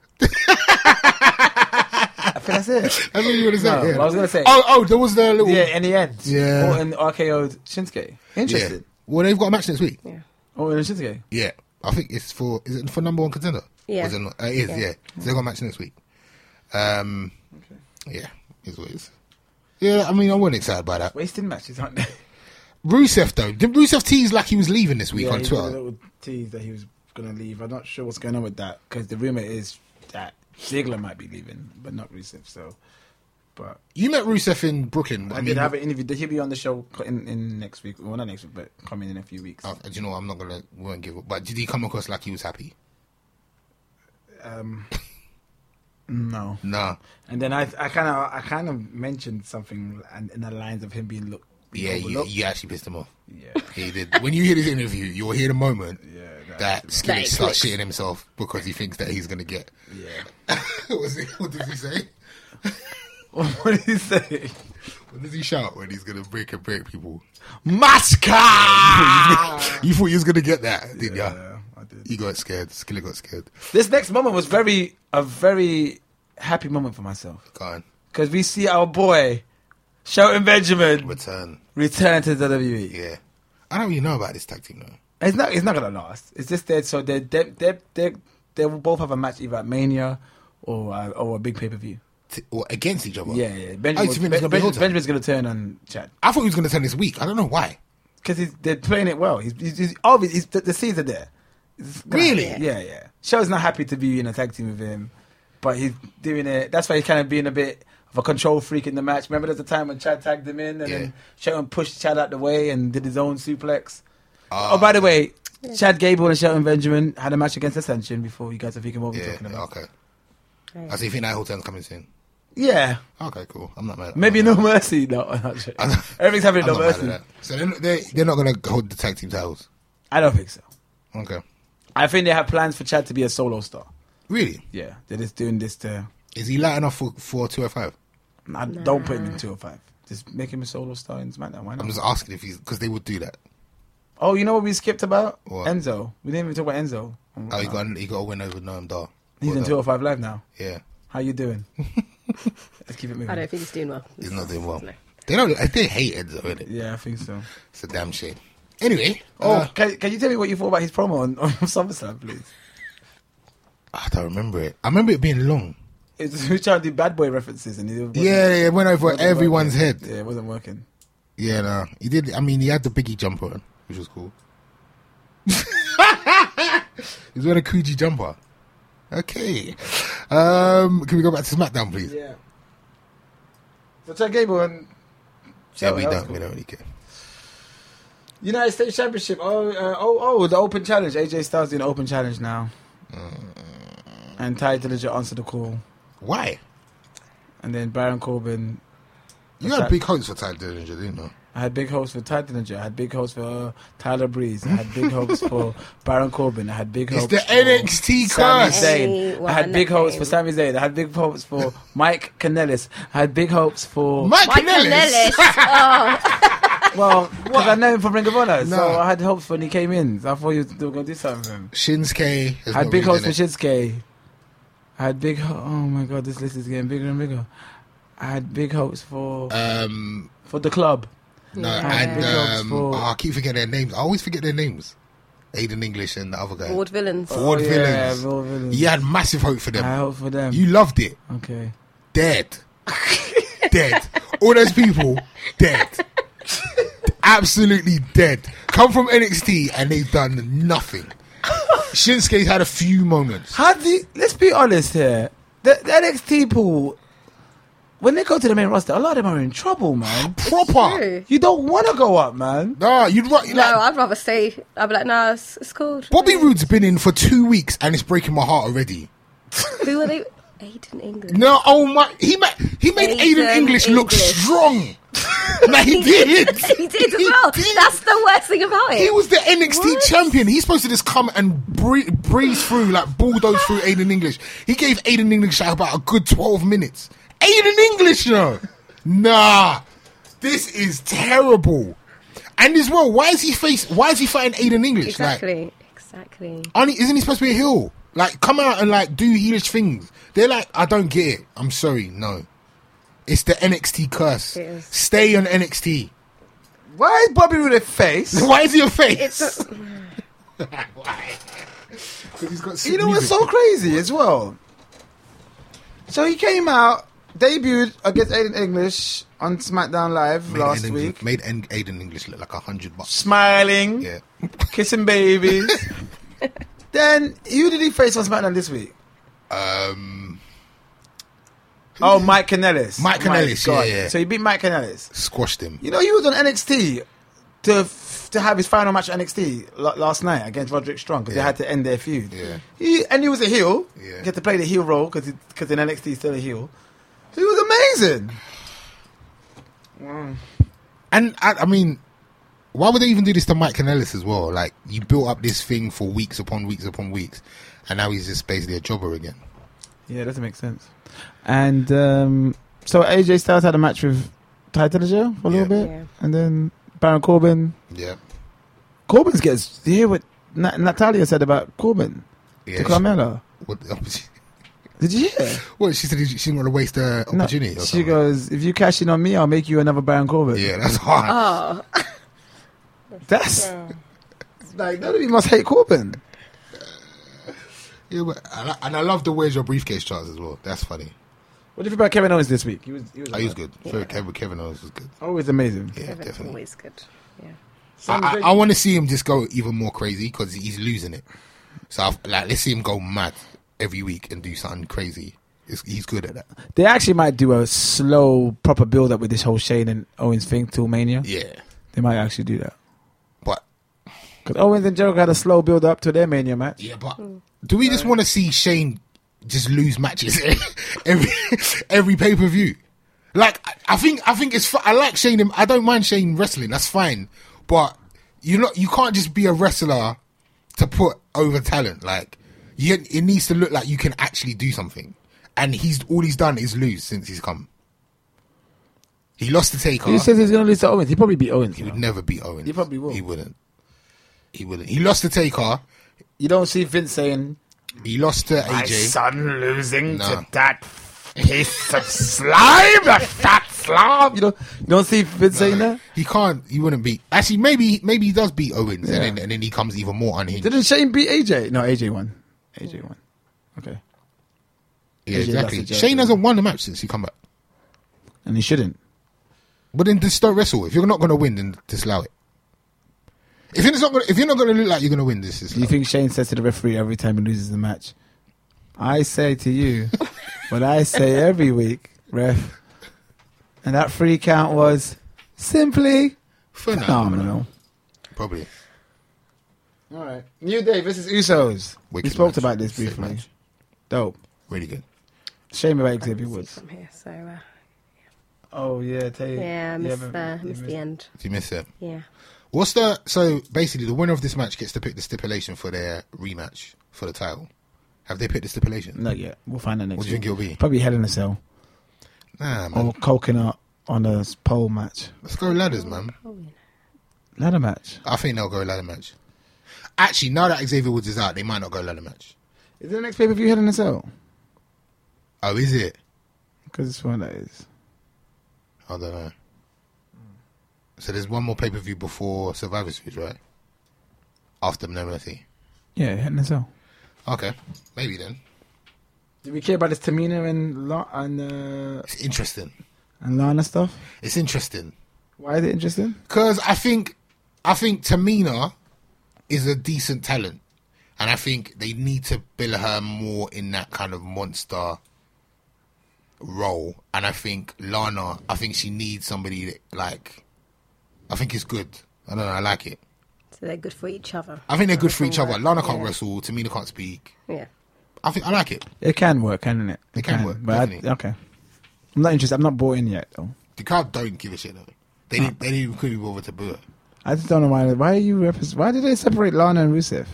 Speaker 7: I think that's it.
Speaker 2: That's what you were going to say.
Speaker 7: No,
Speaker 2: yeah.
Speaker 7: what I was going to say.
Speaker 2: Oh, oh, there was the little.
Speaker 7: Yeah, in the end.
Speaker 2: Yeah.
Speaker 7: Orton R K O'd Shinsuke. Interesting.
Speaker 2: Yeah. Well, they've got a match next week.
Speaker 4: Yeah.
Speaker 7: Orton and Shinsuke.
Speaker 2: Yeah. I think it's for. Is it for number one contender?
Speaker 4: Yeah.
Speaker 2: Or is it, not? Uh, it is, yeah.
Speaker 4: Yeah.
Speaker 2: So they've got a match next week. Um, Yeah, is what it is. Yeah, I mean, I wasn't excited by that.
Speaker 7: Wasting matches, aren't they?
Speaker 2: Rusev, though. Did Rusev tease like he was leaving this week
Speaker 7: Yeah,
Speaker 2: on
Speaker 7: he did a
Speaker 2: Twitter?
Speaker 7: little tease that he was going to leave. I'm not sure what's going on with that because the rumor is that Ziggler might be leaving, but not Rusev. So, but
Speaker 2: You met Rusev in Brooklyn.
Speaker 7: I,
Speaker 2: I,
Speaker 7: did
Speaker 2: mean,
Speaker 7: have an interview. Did he be on the show in, in next week? Well, not next week, but coming in a few weeks.
Speaker 2: uh, do you know what? I'm not going to won't give up. But did he come across like he was happy?
Speaker 7: Um, no.
Speaker 2: Nah.
Speaker 7: And then I, I kind of, I kind of mentioned something in, in the lines of him being looked.
Speaker 2: Yeah, you, you actually pissed him off.
Speaker 7: Yeah.
Speaker 2: He did. When you hear this interview, you'll hear the moment
Speaker 7: Yeah,
Speaker 2: that Skillet
Speaker 4: Like,
Speaker 2: starts
Speaker 4: clicks.
Speaker 2: shitting himself because he thinks that he's going to get.
Speaker 7: Yeah.
Speaker 2: what, was it, what did he say?
Speaker 7: What did he say?
Speaker 2: What does he shout when he's going to break and break people?
Speaker 7: Masca!
Speaker 2: You thought you was going to get that, didn't ya?
Speaker 7: Yeah, I did.
Speaker 2: You got scared. Skillet got scared.
Speaker 7: This next moment was very, a very happy moment for myself.
Speaker 2: Go on.
Speaker 7: Because we see our boy, Shelton Benjamin,
Speaker 2: Return.
Speaker 7: return to the W W E.
Speaker 2: Yeah. I don't really know about this tag team, though.
Speaker 7: It's not, it's not going to last. It's just that, so they they they they they will both have a match either at Mania or uh, or a big pay-per-view.
Speaker 2: t- or against each other.
Speaker 7: Yeah, yeah.
Speaker 2: Oh,
Speaker 7: Benjamin,
Speaker 2: you think it's gonna be
Speaker 7: Ben-
Speaker 2: heel turn?
Speaker 7: Benjamin's going to turn on Chad.
Speaker 2: I thought he was going to turn this week. I don't know why.
Speaker 7: Because they're playing it well. He's, he's, he's obvious. He's, the, the seeds are there. It's gonna
Speaker 2: Really?
Speaker 7: happen. Yeah, yeah. Show's not happy to be in a tag team with him, but he's doing it. That's why he's kind of being a bit of a control freak in the match. Remember, there's a time when Chad tagged him in, and
Speaker 2: Yeah.
Speaker 7: then Shelton pushed Chad out the way and did his own suplex.
Speaker 2: Uh,
Speaker 7: oh, by the way, Chad Gable and Shelton Benjamin had a match against Ascension before. You guys are thinking what we're
Speaker 2: Yeah,
Speaker 7: talking about.
Speaker 2: okay. I see. You think that whole turn's coming soon?
Speaker 7: Yeah,
Speaker 2: Okay, cool. I'm not mad.
Speaker 7: maybe
Speaker 2: I'm
Speaker 7: no
Speaker 2: not mad.
Speaker 7: mercy. No, not sure.
Speaker 2: I'm not-
Speaker 7: Everything's happening
Speaker 2: I'm
Speaker 7: no
Speaker 2: not mad at
Speaker 7: mercy.
Speaker 2: that. So they're, they're, they're not going to hold the tag team titles.
Speaker 7: I don't think so.
Speaker 2: Okay.
Speaker 7: I think they have plans for Chad to be a solo star.
Speaker 2: Really?
Speaker 7: Yeah, they're just doing this to.
Speaker 2: Is he light enough for, for two oh five?
Speaker 7: I Don't put him in two oh five. Just make him a solo star in SmackDown. Why not?
Speaker 2: I'm just asking if he's because they would do that.
Speaker 7: Oh, you know what we skipped about?
Speaker 2: What?
Speaker 7: Enzo. We didn't even talk about Enzo.
Speaker 2: Oh, he got he got a win over Noam Dar.
Speaker 7: He's
Speaker 2: Well
Speaker 7: in
Speaker 2: done.
Speaker 7: two oh five Live now.
Speaker 2: Yeah,
Speaker 7: How you doing? Let's keep it moving.
Speaker 4: I don't think he's doing well.
Speaker 2: he's not doing well.
Speaker 4: No.
Speaker 2: They don't. They hate Enzo, innit?
Speaker 7: Yeah, I think so.
Speaker 2: It's a damn shame. Anyway,
Speaker 7: Oh,
Speaker 2: uh,
Speaker 7: can, can you tell me what you thought about his promo on, on SummerSlam, please?
Speaker 2: I don't remember it. I remember it being long.
Speaker 7: It's, he was trying to do bad boy references and it wasn't-
Speaker 2: Yeah, yeah, it went over
Speaker 7: wasn't
Speaker 2: everyone's
Speaker 7: working.
Speaker 2: head.
Speaker 7: Yeah, it wasn't working.
Speaker 2: Yeah, no, he did. I mean, he had the Biggie jumper on, which was cool. He was wearing a Coogee jumper. Okay. Um, can we go back to SmackDown, please?
Speaker 7: Yeah. So Chad Gable and
Speaker 2: Yeah,
Speaker 7: Shelton,
Speaker 2: we
Speaker 7: that was
Speaker 2: don't.
Speaker 7: cool.
Speaker 2: We don't really care.
Speaker 7: United States Championship. Oh, uh, oh, oh, the Open Challenge. A J Styles doing the Open Challenge now. And Ty Dillinger answered the call.
Speaker 2: Why?
Speaker 7: And then Baron Corbin.
Speaker 2: You had big hopes for Ty Dillinger, didn't you?
Speaker 7: I had big hopes for Ty Dillinger. I had big hopes for uh, Tyler Breeze. I had big hopes for Baron Corbin. I had big
Speaker 2: It's
Speaker 7: hopes
Speaker 2: the
Speaker 7: for
Speaker 2: N X T
Speaker 7: Sami
Speaker 2: curse.
Speaker 7: Zayn. I had big hopes for Sami Zayn. I had big hopes for Mike Kanellis. I had big hopes for...
Speaker 2: Mike
Speaker 4: Mike
Speaker 2: Kanellis.
Speaker 4: Kanellis. Oh.
Speaker 7: Well, because I know him from Ring of Honor,
Speaker 2: No.
Speaker 7: so I had hopes when he came in. So I thought you were going to do something with him.
Speaker 2: Shinsuke. has
Speaker 7: I had
Speaker 2: not
Speaker 7: big
Speaker 2: really
Speaker 7: hopes for
Speaker 2: done it.
Speaker 7: Shinsuke. I had big... Ho- oh my God, this list is getting bigger and bigger. I had big hopes for
Speaker 2: Um,
Speaker 7: for the club.
Speaker 2: no,
Speaker 4: Yeah.
Speaker 2: and
Speaker 7: Big hopes
Speaker 2: um,
Speaker 7: for-
Speaker 2: oh, I keep forgetting their names. I always forget their names. Aiden English and the other guy.
Speaker 4: Ward Villains.
Speaker 2: Ford
Speaker 7: Oh, yeah,
Speaker 2: Villains.
Speaker 7: Ford Villains.
Speaker 2: You had massive hope for
Speaker 7: I
Speaker 2: them.
Speaker 7: had hope for them.
Speaker 2: You loved it.
Speaker 7: Okay.
Speaker 2: Dead. Dead. All those people, dead. Absolutely dead. Come from N X T and they've done nothing. Shinsuke's had a few moments.
Speaker 7: How do you, let's be honest here. The, the N X T pool, when they go to the main roster, a lot of them are in trouble, man.
Speaker 2: Proper.
Speaker 4: True.
Speaker 7: You don't want to go up, man.
Speaker 2: Nah, you'd ra-
Speaker 4: No,
Speaker 2: like,
Speaker 4: I'd rather stay. I'd be like, no, it's, it's cool.
Speaker 2: Bobby Roode's been in for two weeks and it's breaking my heart already.
Speaker 4: Who are they? Aiden England.
Speaker 2: No, oh my, he made he made Aiden,
Speaker 4: Aiden
Speaker 2: English look
Speaker 4: English.
Speaker 2: strong. Like he did.
Speaker 4: he did as well.
Speaker 2: did.
Speaker 4: That's the worst thing about it.
Speaker 2: He was the N X T
Speaker 4: What?
Speaker 2: champion. He's supposed to just come and bree- breeze through, like bulldoze through Aiden English. He gave Aiden English like about a good twelve minutes. Aiden English, no. Nah. This is terrible. And as well, why is he face? Why is he fighting Aiden English? Like,
Speaker 4: Exactly. Exactly.
Speaker 2: aren't he- isn't he supposed to be a heel? Like, come out and like do heelish things. They're like, I don't get it. I'm sorry, no. It's the N X T curse.
Speaker 4: It is.
Speaker 2: Stay on N X T.
Speaker 7: Why is Bobby Roode a face?
Speaker 2: Why is he a face?
Speaker 4: It's a,
Speaker 2: Why? Because he's got sick
Speaker 7: You know what's
Speaker 2: music.
Speaker 7: so crazy as well? So he came out, debuted against Aiden English on SmackDown Live
Speaker 2: Made
Speaker 7: last
Speaker 2: Aiden
Speaker 7: week.
Speaker 2: English- made En- Aiden English look like a hundred bucks.
Speaker 7: Smiling,
Speaker 2: Yeah.
Speaker 7: kissing babies. Then, who did he face on SmackDown this week?
Speaker 2: Um,
Speaker 7: Oh, Mike Kanellis.
Speaker 2: Mike
Speaker 7: My
Speaker 2: Kanellis,
Speaker 7: God.
Speaker 2: yeah, yeah.
Speaker 7: So he beat Mike Kanellis.
Speaker 2: squashed him.
Speaker 7: You know, he was on N X T to f- to have his final match at N X T l- last night against Roderick Strong because
Speaker 2: Yeah.
Speaker 7: they had to end their feud.
Speaker 2: Yeah.
Speaker 7: He, and he was a heel.
Speaker 2: Yeah.
Speaker 7: He had to play the heel role because because in N X T he's still a heel. He was amazing.
Speaker 2: And I, I mean, why would they even do this to Mike Kanellis as well? Like, you built up this thing for weeks upon weeks upon weeks, and now he's just basically a jobber again.
Speaker 7: Yeah, it doesn't make sense. And um, so A J Styles had a match with Ty Dillinger for a little
Speaker 2: Yeah.
Speaker 7: bit,
Speaker 4: Yeah.
Speaker 7: and then Baron Corbin.
Speaker 2: Yeah.
Speaker 7: Corbin gets. You hear what Na- Natalia said about Corbin
Speaker 2: Yeah.
Speaker 7: to Carmella?
Speaker 2: What,
Speaker 7: Did you hear?
Speaker 2: what she said? She didn't want to waste the
Speaker 7: No,
Speaker 2: opportunity. or
Speaker 7: she
Speaker 2: something.
Speaker 7: goes, "If you cash in on me, I'll make you another Baron Corbin."
Speaker 2: Yeah, that's hard.
Speaker 4: oh,
Speaker 7: That's
Speaker 4: yeah.
Speaker 7: like none of you must hate Corbin.
Speaker 2: Yeah, but, and, I, and I love the "Where's Your Briefcase" charts as well. That's funny.
Speaker 7: What do you think about Kevin Owens this week? He was, he was,
Speaker 2: Oh, he was good. Yeah. Kevin, Kevin Owens was good.
Speaker 7: Always amazing.
Speaker 2: Yeah,
Speaker 4: Kevin's
Speaker 2: definitely.
Speaker 4: always good. Yeah.
Speaker 2: I, I, I want to see him just go even more crazy because he's losing it. So, I've, like, let's see him go mad every week and do something crazy. It's, he's good at that.
Speaker 7: They actually might do a slow, proper build up with this whole Shane and Owens thing till Mania.
Speaker 2: Yeah.
Speaker 7: They might actually do that.
Speaker 2: But
Speaker 7: because Owens and Jericho had a slow build up to their Mania match.
Speaker 2: Yeah, but do we just want to see Shane just lose matches every every pay per view? Like, I, I think I think it's. I like Shane. I don't mind Shane wrestling. That's fine. But you not. You can't just be a wrestler to put over talent. Like, you, it needs to look like you can actually do something. And he's all he's done is lose since he's come. He lost to Taker.
Speaker 7: He says he's going to lose to Owens. He'd probably beat Owens.
Speaker 2: He would never beat Owens.
Speaker 7: He probably will.
Speaker 2: He wouldn't. He wouldn't. He lost to Taker.
Speaker 7: You don't see Vince saying,
Speaker 2: he lost to
Speaker 7: my
Speaker 2: A J.
Speaker 7: son losing
Speaker 2: No.
Speaker 7: to that piece of slime, that fat slob. You don't, you don't see Vince saying that?
Speaker 2: He can't. He wouldn't beat. Actually, maybe maybe he does beat Owens,
Speaker 7: Yeah.
Speaker 2: and then and then he comes even more unhinged.
Speaker 7: Didn't Shane beat A J? No, A J won. A J won. Okay.
Speaker 2: Yeah,
Speaker 7: A J
Speaker 2: exactly.
Speaker 7: lost to
Speaker 2: Shane
Speaker 7: Jericho.
Speaker 2: hasn't won the match since he come back.
Speaker 7: And he shouldn't.
Speaker 2: But then just don't wrestle. If you're not going to win, then just allow it. If you're not gonna, if you're not going to look like you're going to win, this is.
Speaker 7: Do you think Shane says to the referee every time he loses the match, I say to you what I say every week, ref, and that free count was simply phenomenal.
Speaker 2: Probably.
Speaker 7: All right. New Day versus Usos.
Speaker 2: Wicked
Speaker 7: we spoke
Speaker 2: match.
Speaker 7: about this
Speaker 2: Sick
Speaker 7: briefly.
Speaker 2: match.
Speaker 7: Dope.
Speaker 2: Really good.
Speaker 7: Shame about Xavier Woods.
Speaker 4: From here, so uh,
Speaker 7: Oh, yeah. Tell you.
Speaker 4: yeah, I missed,
Speaker 7: but-
Speaker 4: uh,
Speaker 7: you
Speaker 4: missed the end.
Speaker 2: Did you miss it?
Speaker 4: Yeah.
Speaker 2: What's the so basically the winner of this match gets to pick the stipulation for their rematch for the title? Have they picked the stipulation?
Speaker 7: Not yet. We'll find out next
Speaker 2: What do you
Speaker 7: week.
Speaker 2: think it'll be?
Speaker 7: Probably Hell in a Cell.
Speaker 2: Nah, man.
Speaker 7: Or coconut on a pole match.
Speaker 2: Let's go ladders, man.
Speaker 7: Ladder match.
Speaker 2: I think they'll go ladder match. Actually, now that Xavier Woods is out, they might not go ladder match.
Speaker 7: Is the next pay per view Hell in a Cell?
Speaker 2: Oh, is it?
Speaker 7: Because it's one that is.
Speaker 2: I don't know. So there's one more pay per view before Survivor Series, right? After No Mercy.
Speaker 7: Yeah, Hell in a Cell.
Speaker 2: Okay, maybe then.
Speaker 7: Do we care about this Tamina and La- and uh,
Speaker 2: It's interesting.
Speaker 7: and Lana stuff?
Speaker 2: It's interesting
Speaker 7: Why is it interesting?
Speaker 2: because I think I think Tamina is a decent talent, and I think they need to build her more in that kind of monster role. And I think Lana, I think she needs somebody that, like, I think it's good. I don't know. I like it.
Speaker 4: So they're good for each other.
Speaker 2: I think they're good for each other. Lana can't
Speaker 4: Yeah.
Speaker 2: wrestle. Tamina can't speak.
Speaker 4: Yeah.
Speaker 2: I think I like it.
Speaker 7: It can work, can't it?
Speaker 2: It can work,
Speaker 7: But I,
Speaker 2: definitely.
Speaker 7: okay. I'm not interested. I'm not bought in yet, though.
Speaker 2: The crowd don't give a shit though. They didn't. They didn't couldn't be bothered to boo her.
Speaker 7: I just don't know why. Why are you represent? Why did they separate Lana and Rusev?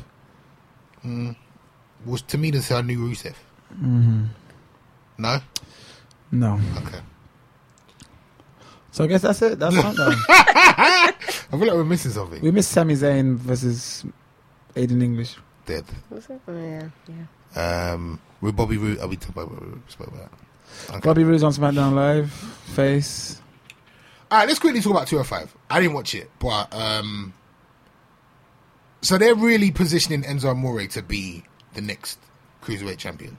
Speaker 2: Was Tamina's her new Rusev?
Speaker 7: Mm-hmm.
Speaker 2: No.
Speaker 7: No.
Speaker 2: Okay.
Speaker 7: So I guess that's it. That's not done.
Speaker 2: I feel like we're missing something.
Speaker 7: We missed Sami Zayn versus Aiden English.
Speaker 2: Dead.
Speaker 4: Was it? Oh, yeah. Yeah.
Speaker 2: Um, with Bobby Roode. Are we talking about Bobby Roode? Spoke about that. Okay.
Speaker 7: Bobby Roode's on SmackDown Live. Face.
Speaker 2: All right, let's quickly talk about two oh five. I didn't watch it, but um, so they're really positioning Enzo Amore to be the next cruiserweight champion.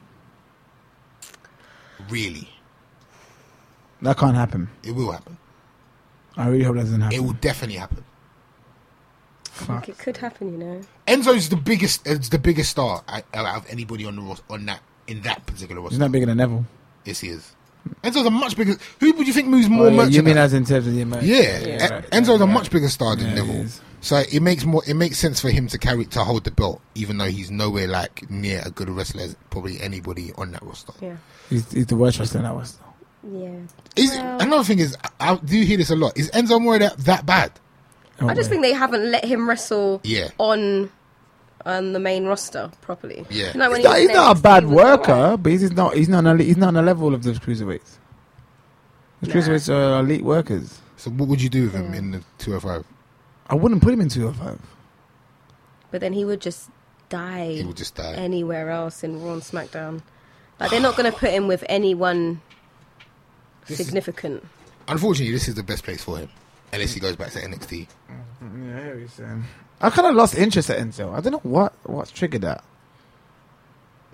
Speaker 2: Really,
Speaker 7: That can't happen.
Speaker 2: it will happen.
Speaker 7: I really hope that doesn't happen.
Speaker 2: It will definitely happen.
Speaker 4: I think it could happen, you know.
Speaker 2: Enzo's the biggest. Is the biggest star out out of anybody on the ros- on that in that particular roster.
Speaker 7: He's not bigger than Neville.
Speaker 2: Yes, he is. Enzo's a much bigger. Who would you think moves more
Speaker 7: Oh, yeah,
Speaker 2: merchandise?
Speaker 7: you mean as in terms of the amount?
Speaker 2: Yeah,
Speaker 7: Yeah,
Speaker 2: En-
Speaker 7: right,
Speaker 2: Enzo's
Speaker 7: right,
Speaker 2: a
Speaker 7: right.
Speaker 2: much bigger star than
Speaker 7: Yeah, he
Speaker 2: Neville.
Speaker 7: is.
Speaker 2: So it makes more. It makes sense for him to carry to hold the belt, even though he's nowhere like near a good wrestler as probably anybody on that roster.
Speaker 4: Yeah.
Speaker 7: He's, he's the worst wrestler in that roster.
Speaker 4: Yeah.
Speaker 2: Is
Speaker 4: Well-
Speaker 2: another thing is I, I do hear this a lot. Is Enzo Amore that that bad?
Speaker 7: Oh,
Speaker 4: I just think they haven't let him wrestle
Speaker 2: Yeah.
Speaker 4: on on the main roster properly.
Speaker 2: Yeah.
Speaker 4: You know, when
Speaker 7: He's not,
Speaker 4: he was
Speaker 7: he's not a
Speaker 4: next,
Speaker 7: bad
Speaker 4: he was
Speaker 7: worker,
Speaker 4: alright.
Speaker 7: but he's not. He's not. On a, he's not on the level of the cruiserweights. The
Speaker 4: Nah.
Speaker 7: cruiserweights are elite workers.
Speaker 2: So what would you do with him in the two oh five?
Speaker 7: I wouldn't put him in two oh five.
Speaker 4: But then he would just die.
Speaker 2: He would just die.
Speaker 4: Anywhere else in Raw and SmackDown. Like they're not going to put him with anyone
Speaker 2: This is-
Speaker 4: significant.
Speaker 2: Unfortunately, this is the best place for him, unless he goes back to N X T.
Speaker 7: Yeah, I hear you saying. I kind of lost interest at Enzo. I don't know what what's triggered that.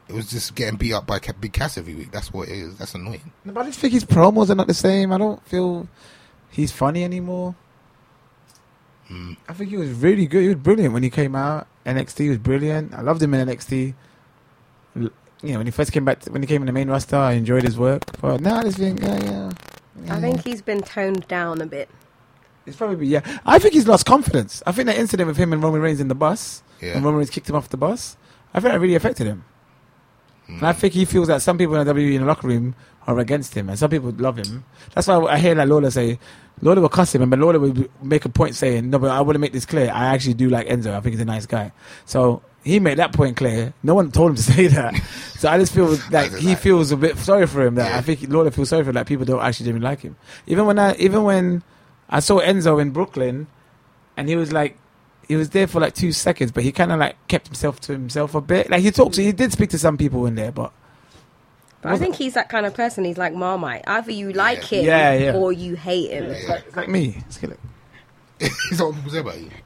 Speaker 2: It was just getting beat up by Ca- Big Cass every week. That's what it is. That's annoying.
Speaker 7: No, but I just think his promos are not the same. I don't feel he's funny anymore.
Speaker 2: Mm.
Speaker 7: I think he was really good. He was brilliant when he came out. N X T was brilliant. I loved him in N X T. L- You know, when he first came back, to, when he came in the main roster, I enjoyed his work. But now I just think, uh, yeah, yeah.
Speaker 4: I think he's been toned down a bit.
Speaker 7: It's probably, yeah. I think he's lost confidence. I think that incident with him and Roman Reigns in the bus,
Speaker 2: Yeah.
Speaker 7: when Roman Reigns kicked him off the bus, I think that really affected him.
Speaker 2: Mm.
Speaker 7: And I think he feels that some people in the W W E in the locker room are against him, and some people love him. That's why I hear like Lawler say, Lawler will cuss him, but Lawler will make a point saying, no, but I want to make this clear. I actually do like Enzo. I think he's a nice guy. So he made that point clear. No one told him to say that. So I just feel like he feels a bit sorry for him. That
Speaker 2: Yeah.
Speaker 7: I think Lawler feels sorry for him, that people don't actually genuinely like him. Even when I, even when I saw Enzo in Brooklyn, and he was like, he was there for like two seconds, but he kind of like kept himself to himself a bit. Like he talked, he did speak to some people in there, but.
Speaker 4: But I think he's that kind of person. He's like Marmite. Either you like him
Speaker 7: Yeah, yeah.
Speaker 4: or you hate him.
Speaker 7: It's like, it's like me. It's like,
Speaker 2: Is that what people say about you?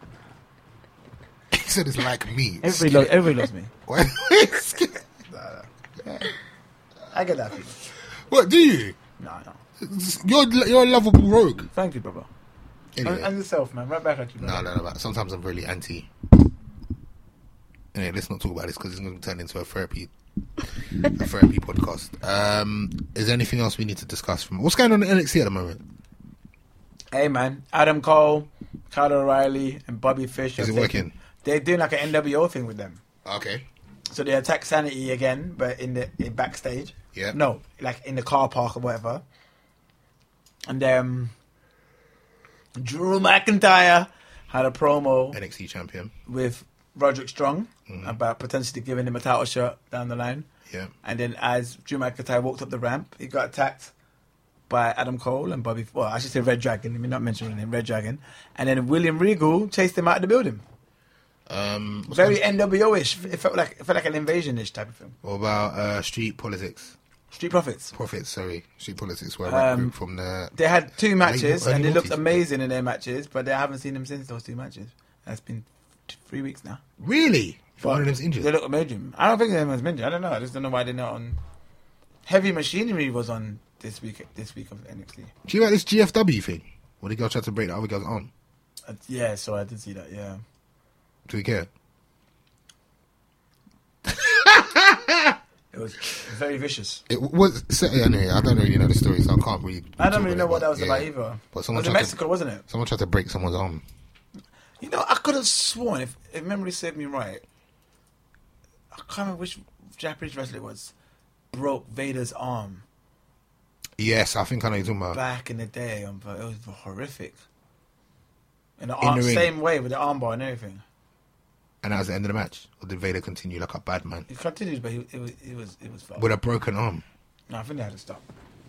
Speaker 2: He said it's like me.
Speaker 7: everybody, lo- everybody loves me.
Speaker 2: What?
Speaker 7: I get that feeling.
Speaker 2: What do you?
Speaker 7: No, no.
Speaker 2: You're you're a lovable rogue.
Speaker 7: Thank you, brother.
Speaker 2: Anyway.
Speaker 7: And, and yourself, man. Right back at you,
Speaker 2: No,
Speaker 7: brother.
Speaker 2: no, no. But sometimes I'm really anti. Anyway, let's not talk about this because it's going to turn into a therapy, a therapy podcast. Um, is there anything else we need to discuss from what's going on in N X T at the moment?
Speaker 7: Hey, man. Adam Cole, Kyle O'Reilly, and Bobby Fish.
Speaker 2: Is
Speaker 7: are
Speaker 2: it
Speaker 7: taking-
Speaker 2: working?
Speaker 7: They're doing like an N W O thing with them.
Speaker 2: Okay.
Speaker 7: So they attack Sanity again, but in the in backstage.
Speaker 2: Yeah.
Speaker 7: No, like in the car park or whatever. And um, Drew McIntyre had a promo
Speaker 2: N X T champion.
Speaker 7: with Roderick Strong
Speaker 2: Mhm.
Speaker 7: about potentially giving him a title shot down the line.
Speaker 2: Yeah.
Speaker 7: And then as Drew McIntyre walked up the ramp, he got attacked by Adam Cole and Bobby. Well, I should say Red Dragon. Let me not mention him, Red Dragon. And then William Regal chased him out of the building.
Speaker 2: Um, what's
Speaker 7: Very
Speaker 2: going-
Speaker 7: N W O-ish. It felt like it felt like an invasion-ish type of thing.
Speaker 2: What about uh, Street Politics?
Speaker 7: Street Profits.
Speaker 2: Profits, sorry. Street Politics were a rap
Speaker 7: Um,
Speaker 2: group from the.
Speaker 7: They had two matches
Speaker 2: Early
Speaker 7: and they looked
Speaker 2: noughties.
Speaker 7: amazing in their matches, but I haven't seen them since those two matches. That's been t- three weeks now.
Speaker 2: Really?
Speaker 7: But
Speaker 2: One of them's injured.
Speaker 7: They look amazing. I don't think anyone's injured. I don't know. I just don't know why they're not on. Heavy Machinery was on this week. This week of N X T.
Speaker 2: Do you like this G F W thing? Where the girl tried to break the other girl's arm?
Speaker 7: Uh, yeah, so I did see that. Yeah.
Speaker 2: Do we care?
Speaker 7: It was very vicious.
Speaker 2: It was. So, anyway, I don't really know the story, so I can't really.
Speaker 7: I don't
Speaker 2: talk
Speaker 7: really know
Speaker 2: about
Speaker 7: what
Speaker 2: it,
Speaker 7: that was
Speaker 2: but,
Speaker 7: about
Speaker 2: yeah.
Speaker 7: either.
Speaker 2: But
Speaker 7: It
Speaker 2: someone
Speaker 7: was in
Speaker 2: tried
Speaker 7: Mexico,
Speaker 2: to,
Speaker 7: wasn't it?
Speaker 2: Someone tried to break someone's arm.
Speaker 7: You know, I could have sworn, if, if memory served me right, I can't remember which Japanese wrestler it was, broke Vader's arm
Speaker 2: Yes, I think I know what you're talking about.
Speaker 7: back in the day, um, but it was horrific. In the,
Speaker 2: In
Speaker 7: arm,
Speaker 2: the ring.
Speaker 7: same way with the armbar and everything.
Speaker 2: And that was the end of the match. Or did Vader continue like a bad man
Speaker 7: It continued, but he, it was it was it was fun.
Speaker 2: with a broken arm?
Speaker 7: No, I think they had to stop.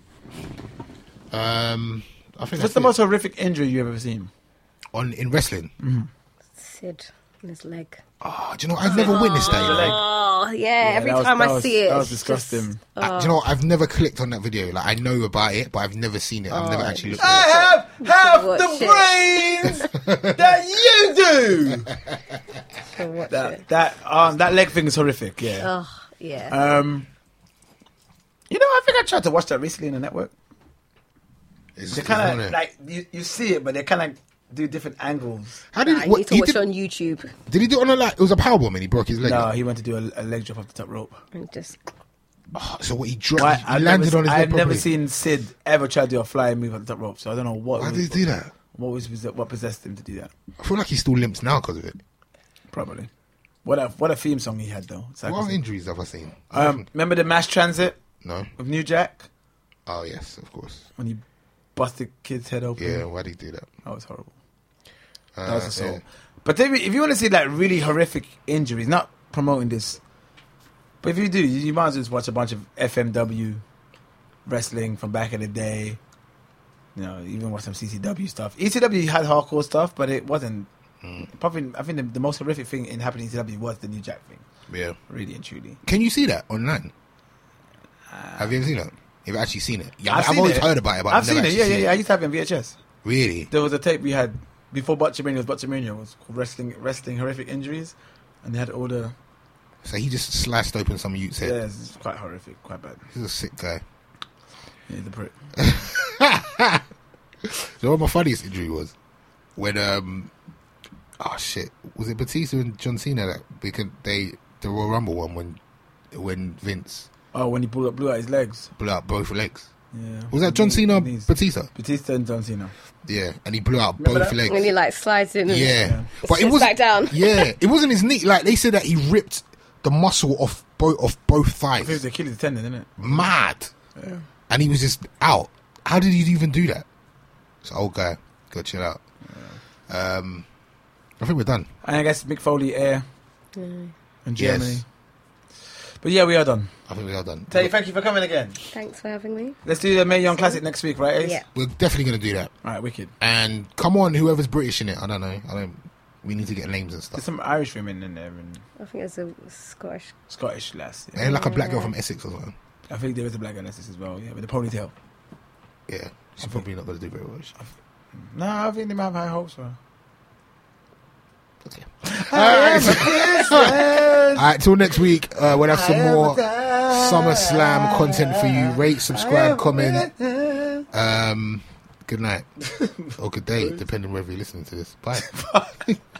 Speaker 2: Um, I think
Speaker 7: What's
Speaker 2: that's
Speaker 7: the
Speaker 2: it.
Speaker 7: most horrific injury you've ever seen?
Speaker 2: on in wrestling.
Speaker 4: Sid on his leg.
Speaker 2: Oh, do you know what? I've never witnessed that. You know?
Speaker 4: Oh, yeah. every
Speaker 7: that was-
Speaker 4: time
Speaker 7: that
Speaker 4: I
Speaker 7: was-
Speaker 4: see it.
Speaker 7: that was
Speaker 4: it's
Speaker 7: disgusting.
Speaker 4: just-
Speaker 2: I, do you know what? I've never clicked on that video. Like I know about it, but I've never seen it. I've never
Speaker 4: Oh,
Speaker 2: actually looked
Speaker 7: I
Speaker 2: at it.
Speaker 7: have half
Speaker 4: Watch
Speaker 7: the brains that you do.
Speaker 4: to watch
Speaker 7: That
Speaker 4: it.
Speaker 7: that um that leg thing is horrific. Yeah.
Speaker 4: Oh, yeah.
Speaker 7: Um. You know, I think I tried to watch that recently on the network.
Speaker 2: It's-
Speaker 7: They
Speaker 2: it's
Speaker 7: kind
Speaker 2: on
Speaker 7: of
Speaker 2: there.
Speaker 7: like you, you see it, but they kind of do different angles.
Speaker 2: How did
Speaker 4: Nah,
Speaker 2: he,
Speaker 4: you
Speaker 2: what,
Speaker 4: need to
Speaker 2: he
Speaker 4: watch
Speaker 2: did,
Speaker 4: it on YouTube
Speaker 2: did he do it on a like? It was a powerbomb and he broke his leg.
Speaker 7: No, he went to do a, a leg drop off the top rope.
Speaker 4: and just
Speaker 2: Oh, so what he dropped?
Speaker 7: Why,
Speaker 2: he
Speaker 7: I've
Speaker 2: landed
Speaker 7: never,
Speaker 2: on his
Speaker 7: I've
Speaker 2: leg
Speaker 7: never
Speaker 2: properly.
Speaker 7: seen Sid ever try to do a flying move on the top rope, so I don't know what.
Speaker 2: Why
Speaker 7: was,
Speaker 2: did he do that?
Speaker 7: What was what possessed him to do that?
Speaker 2: I feel like he still limps now because of it.
Speaker 7: Probably. What a what a theme song he had though. It's like-
Speaker 2: What injuries have I seen?
Speaker 7: um, remember the mass transit
Speaker 2: no.
Speaker 7: with New Jack
Speaker 2: Oh yes, of course.
Speaker 7: when he busted kid's head open?
Speaker 2: Yeah, why did he do that?
Speaker 7: That was horrible.
Speaker 2: Uh,
Speaker 7: That was assault.
Speaker 2: yeah.
Speaker 7: But if if you want to see like really horrific injuries, not promoting this, but if you do, you, you might as well just watch a bunch of F M W wrestling from back in the day. You know, even watch some C C W stuff. E C W had hardcore stuff, but it wasn't.
Speaker 2: Mm.
Speaker 7: Probably, I think the, the most horrific thing in happening in E C W was the New Jack thing.
Speaker 2: Yeah.
Speaker 7: Really and truly.
Speaker 2: Can you see that online? Have you ever seen it? You've actually seen it? Yeah,
Speaker 7: I've
Speaker 2: I've,
Speaker 7: seen
Speaker 2: always
Speaker 7: it.
Speaker 2: heard about it, but
Speaker 7: I've
Speaker 2: I've, never
Speaker 7: seen it.
Speaker 2: actually
Speaker 7: Yeah, yeah,
Speaker 2: seen
Speaker 7: yeah. I used to have it in V H S.
Speaker 2: Really?
Speaker 7: There was a tape we had before Butchermania was Butchermania. It was called Wrestling Wrestling Horrific Injuries, and they had all the
Speaker 2: So he just sliced open some youth's head.
Speaker 7: Yeah, it's quite horrific, quite bad.
Speaker 2: He's a sick guy.
Speaker 7: Yeah, the prick.
Speaker 2: You know what my funniest injury was? When, um, oh shit, was it Batista and John Cena that we could, they, the Royal Rumble one when, when Vince
Speaker 7: Oh, when he blew, up, blew out his legs.
Speaker 2: blew out both legs?
Speaker 7: Yeah.
Speaker 2: Was that John Cena or
Speaker 7: Knees.
Speaker 2: Batista?
Speaker 7: Batista and John Cena.
Speaker 2: Yeah, and he blew out
Speaker 7: Remember
Speaker 2: both
Speaker 7: that?
Speaker 2: legs.
Speaker 4: When he like slides in and
Speaker 2: Yeah, but it
Speaker 4: sits
Speaker 2: was
Speaker 4: back down.
Speaker 2: Yeah, it wasn't his knee. Like they said that he ripped the muscle off both off both
Speaker 7: I think it was
Speaker 2: thighs.
Speaker 7: the Achilles tendon, isn't it?
Speaker 2: Mad,
Speaker 7: Yeah.
Speaker 2: and he was just out. How did he even do that? It's an old guy. Go chill out. Um, I think we're done.
Speaker 7: And I guess Mick Foley Air
Speaker 4: Mm.
Speaker 7: in Germany.
Speaker 2: Yes.
Speaker 7: But yeah, we are done.
Speaker 2: I think we are done.
Speaker 7: Tay, thank you for coming again.
Speaker 4: Thanks for having me.
Speaker 7: Let's do the Mae Young Classic next week, right, Ace?
Speaker 4: Yeah.
Speaker 2: We're definitely going to do that.
Speaker 7: All right, wicked.
Speaker 2: And come on, whoever's British in it. I don't know. I don't. We need to get names and
Speaker 7: There's
Speaker 2: stuff.
Speaker 7: some Irish women in there and
Speaker 4: I think it's a Scottish.
Speaker 7: Scottish lass. Yeah.
Speaker 2: And like a black girl from Essex or something.
Speaker 7: I think there is a black girl in this as well, yeah, with a ponytail.
Speaker 2: Yeah, she's probably not going to do very well. is she?
Speaker 7: No, I think they might have high hopes for her.
Speaker 2: Okay. All right, till next week. Uh, we'll have some more SummerSlam content for you. Rate, subscribe, comment. Um, good night or good day, depending on whether you're listening to this. Bye.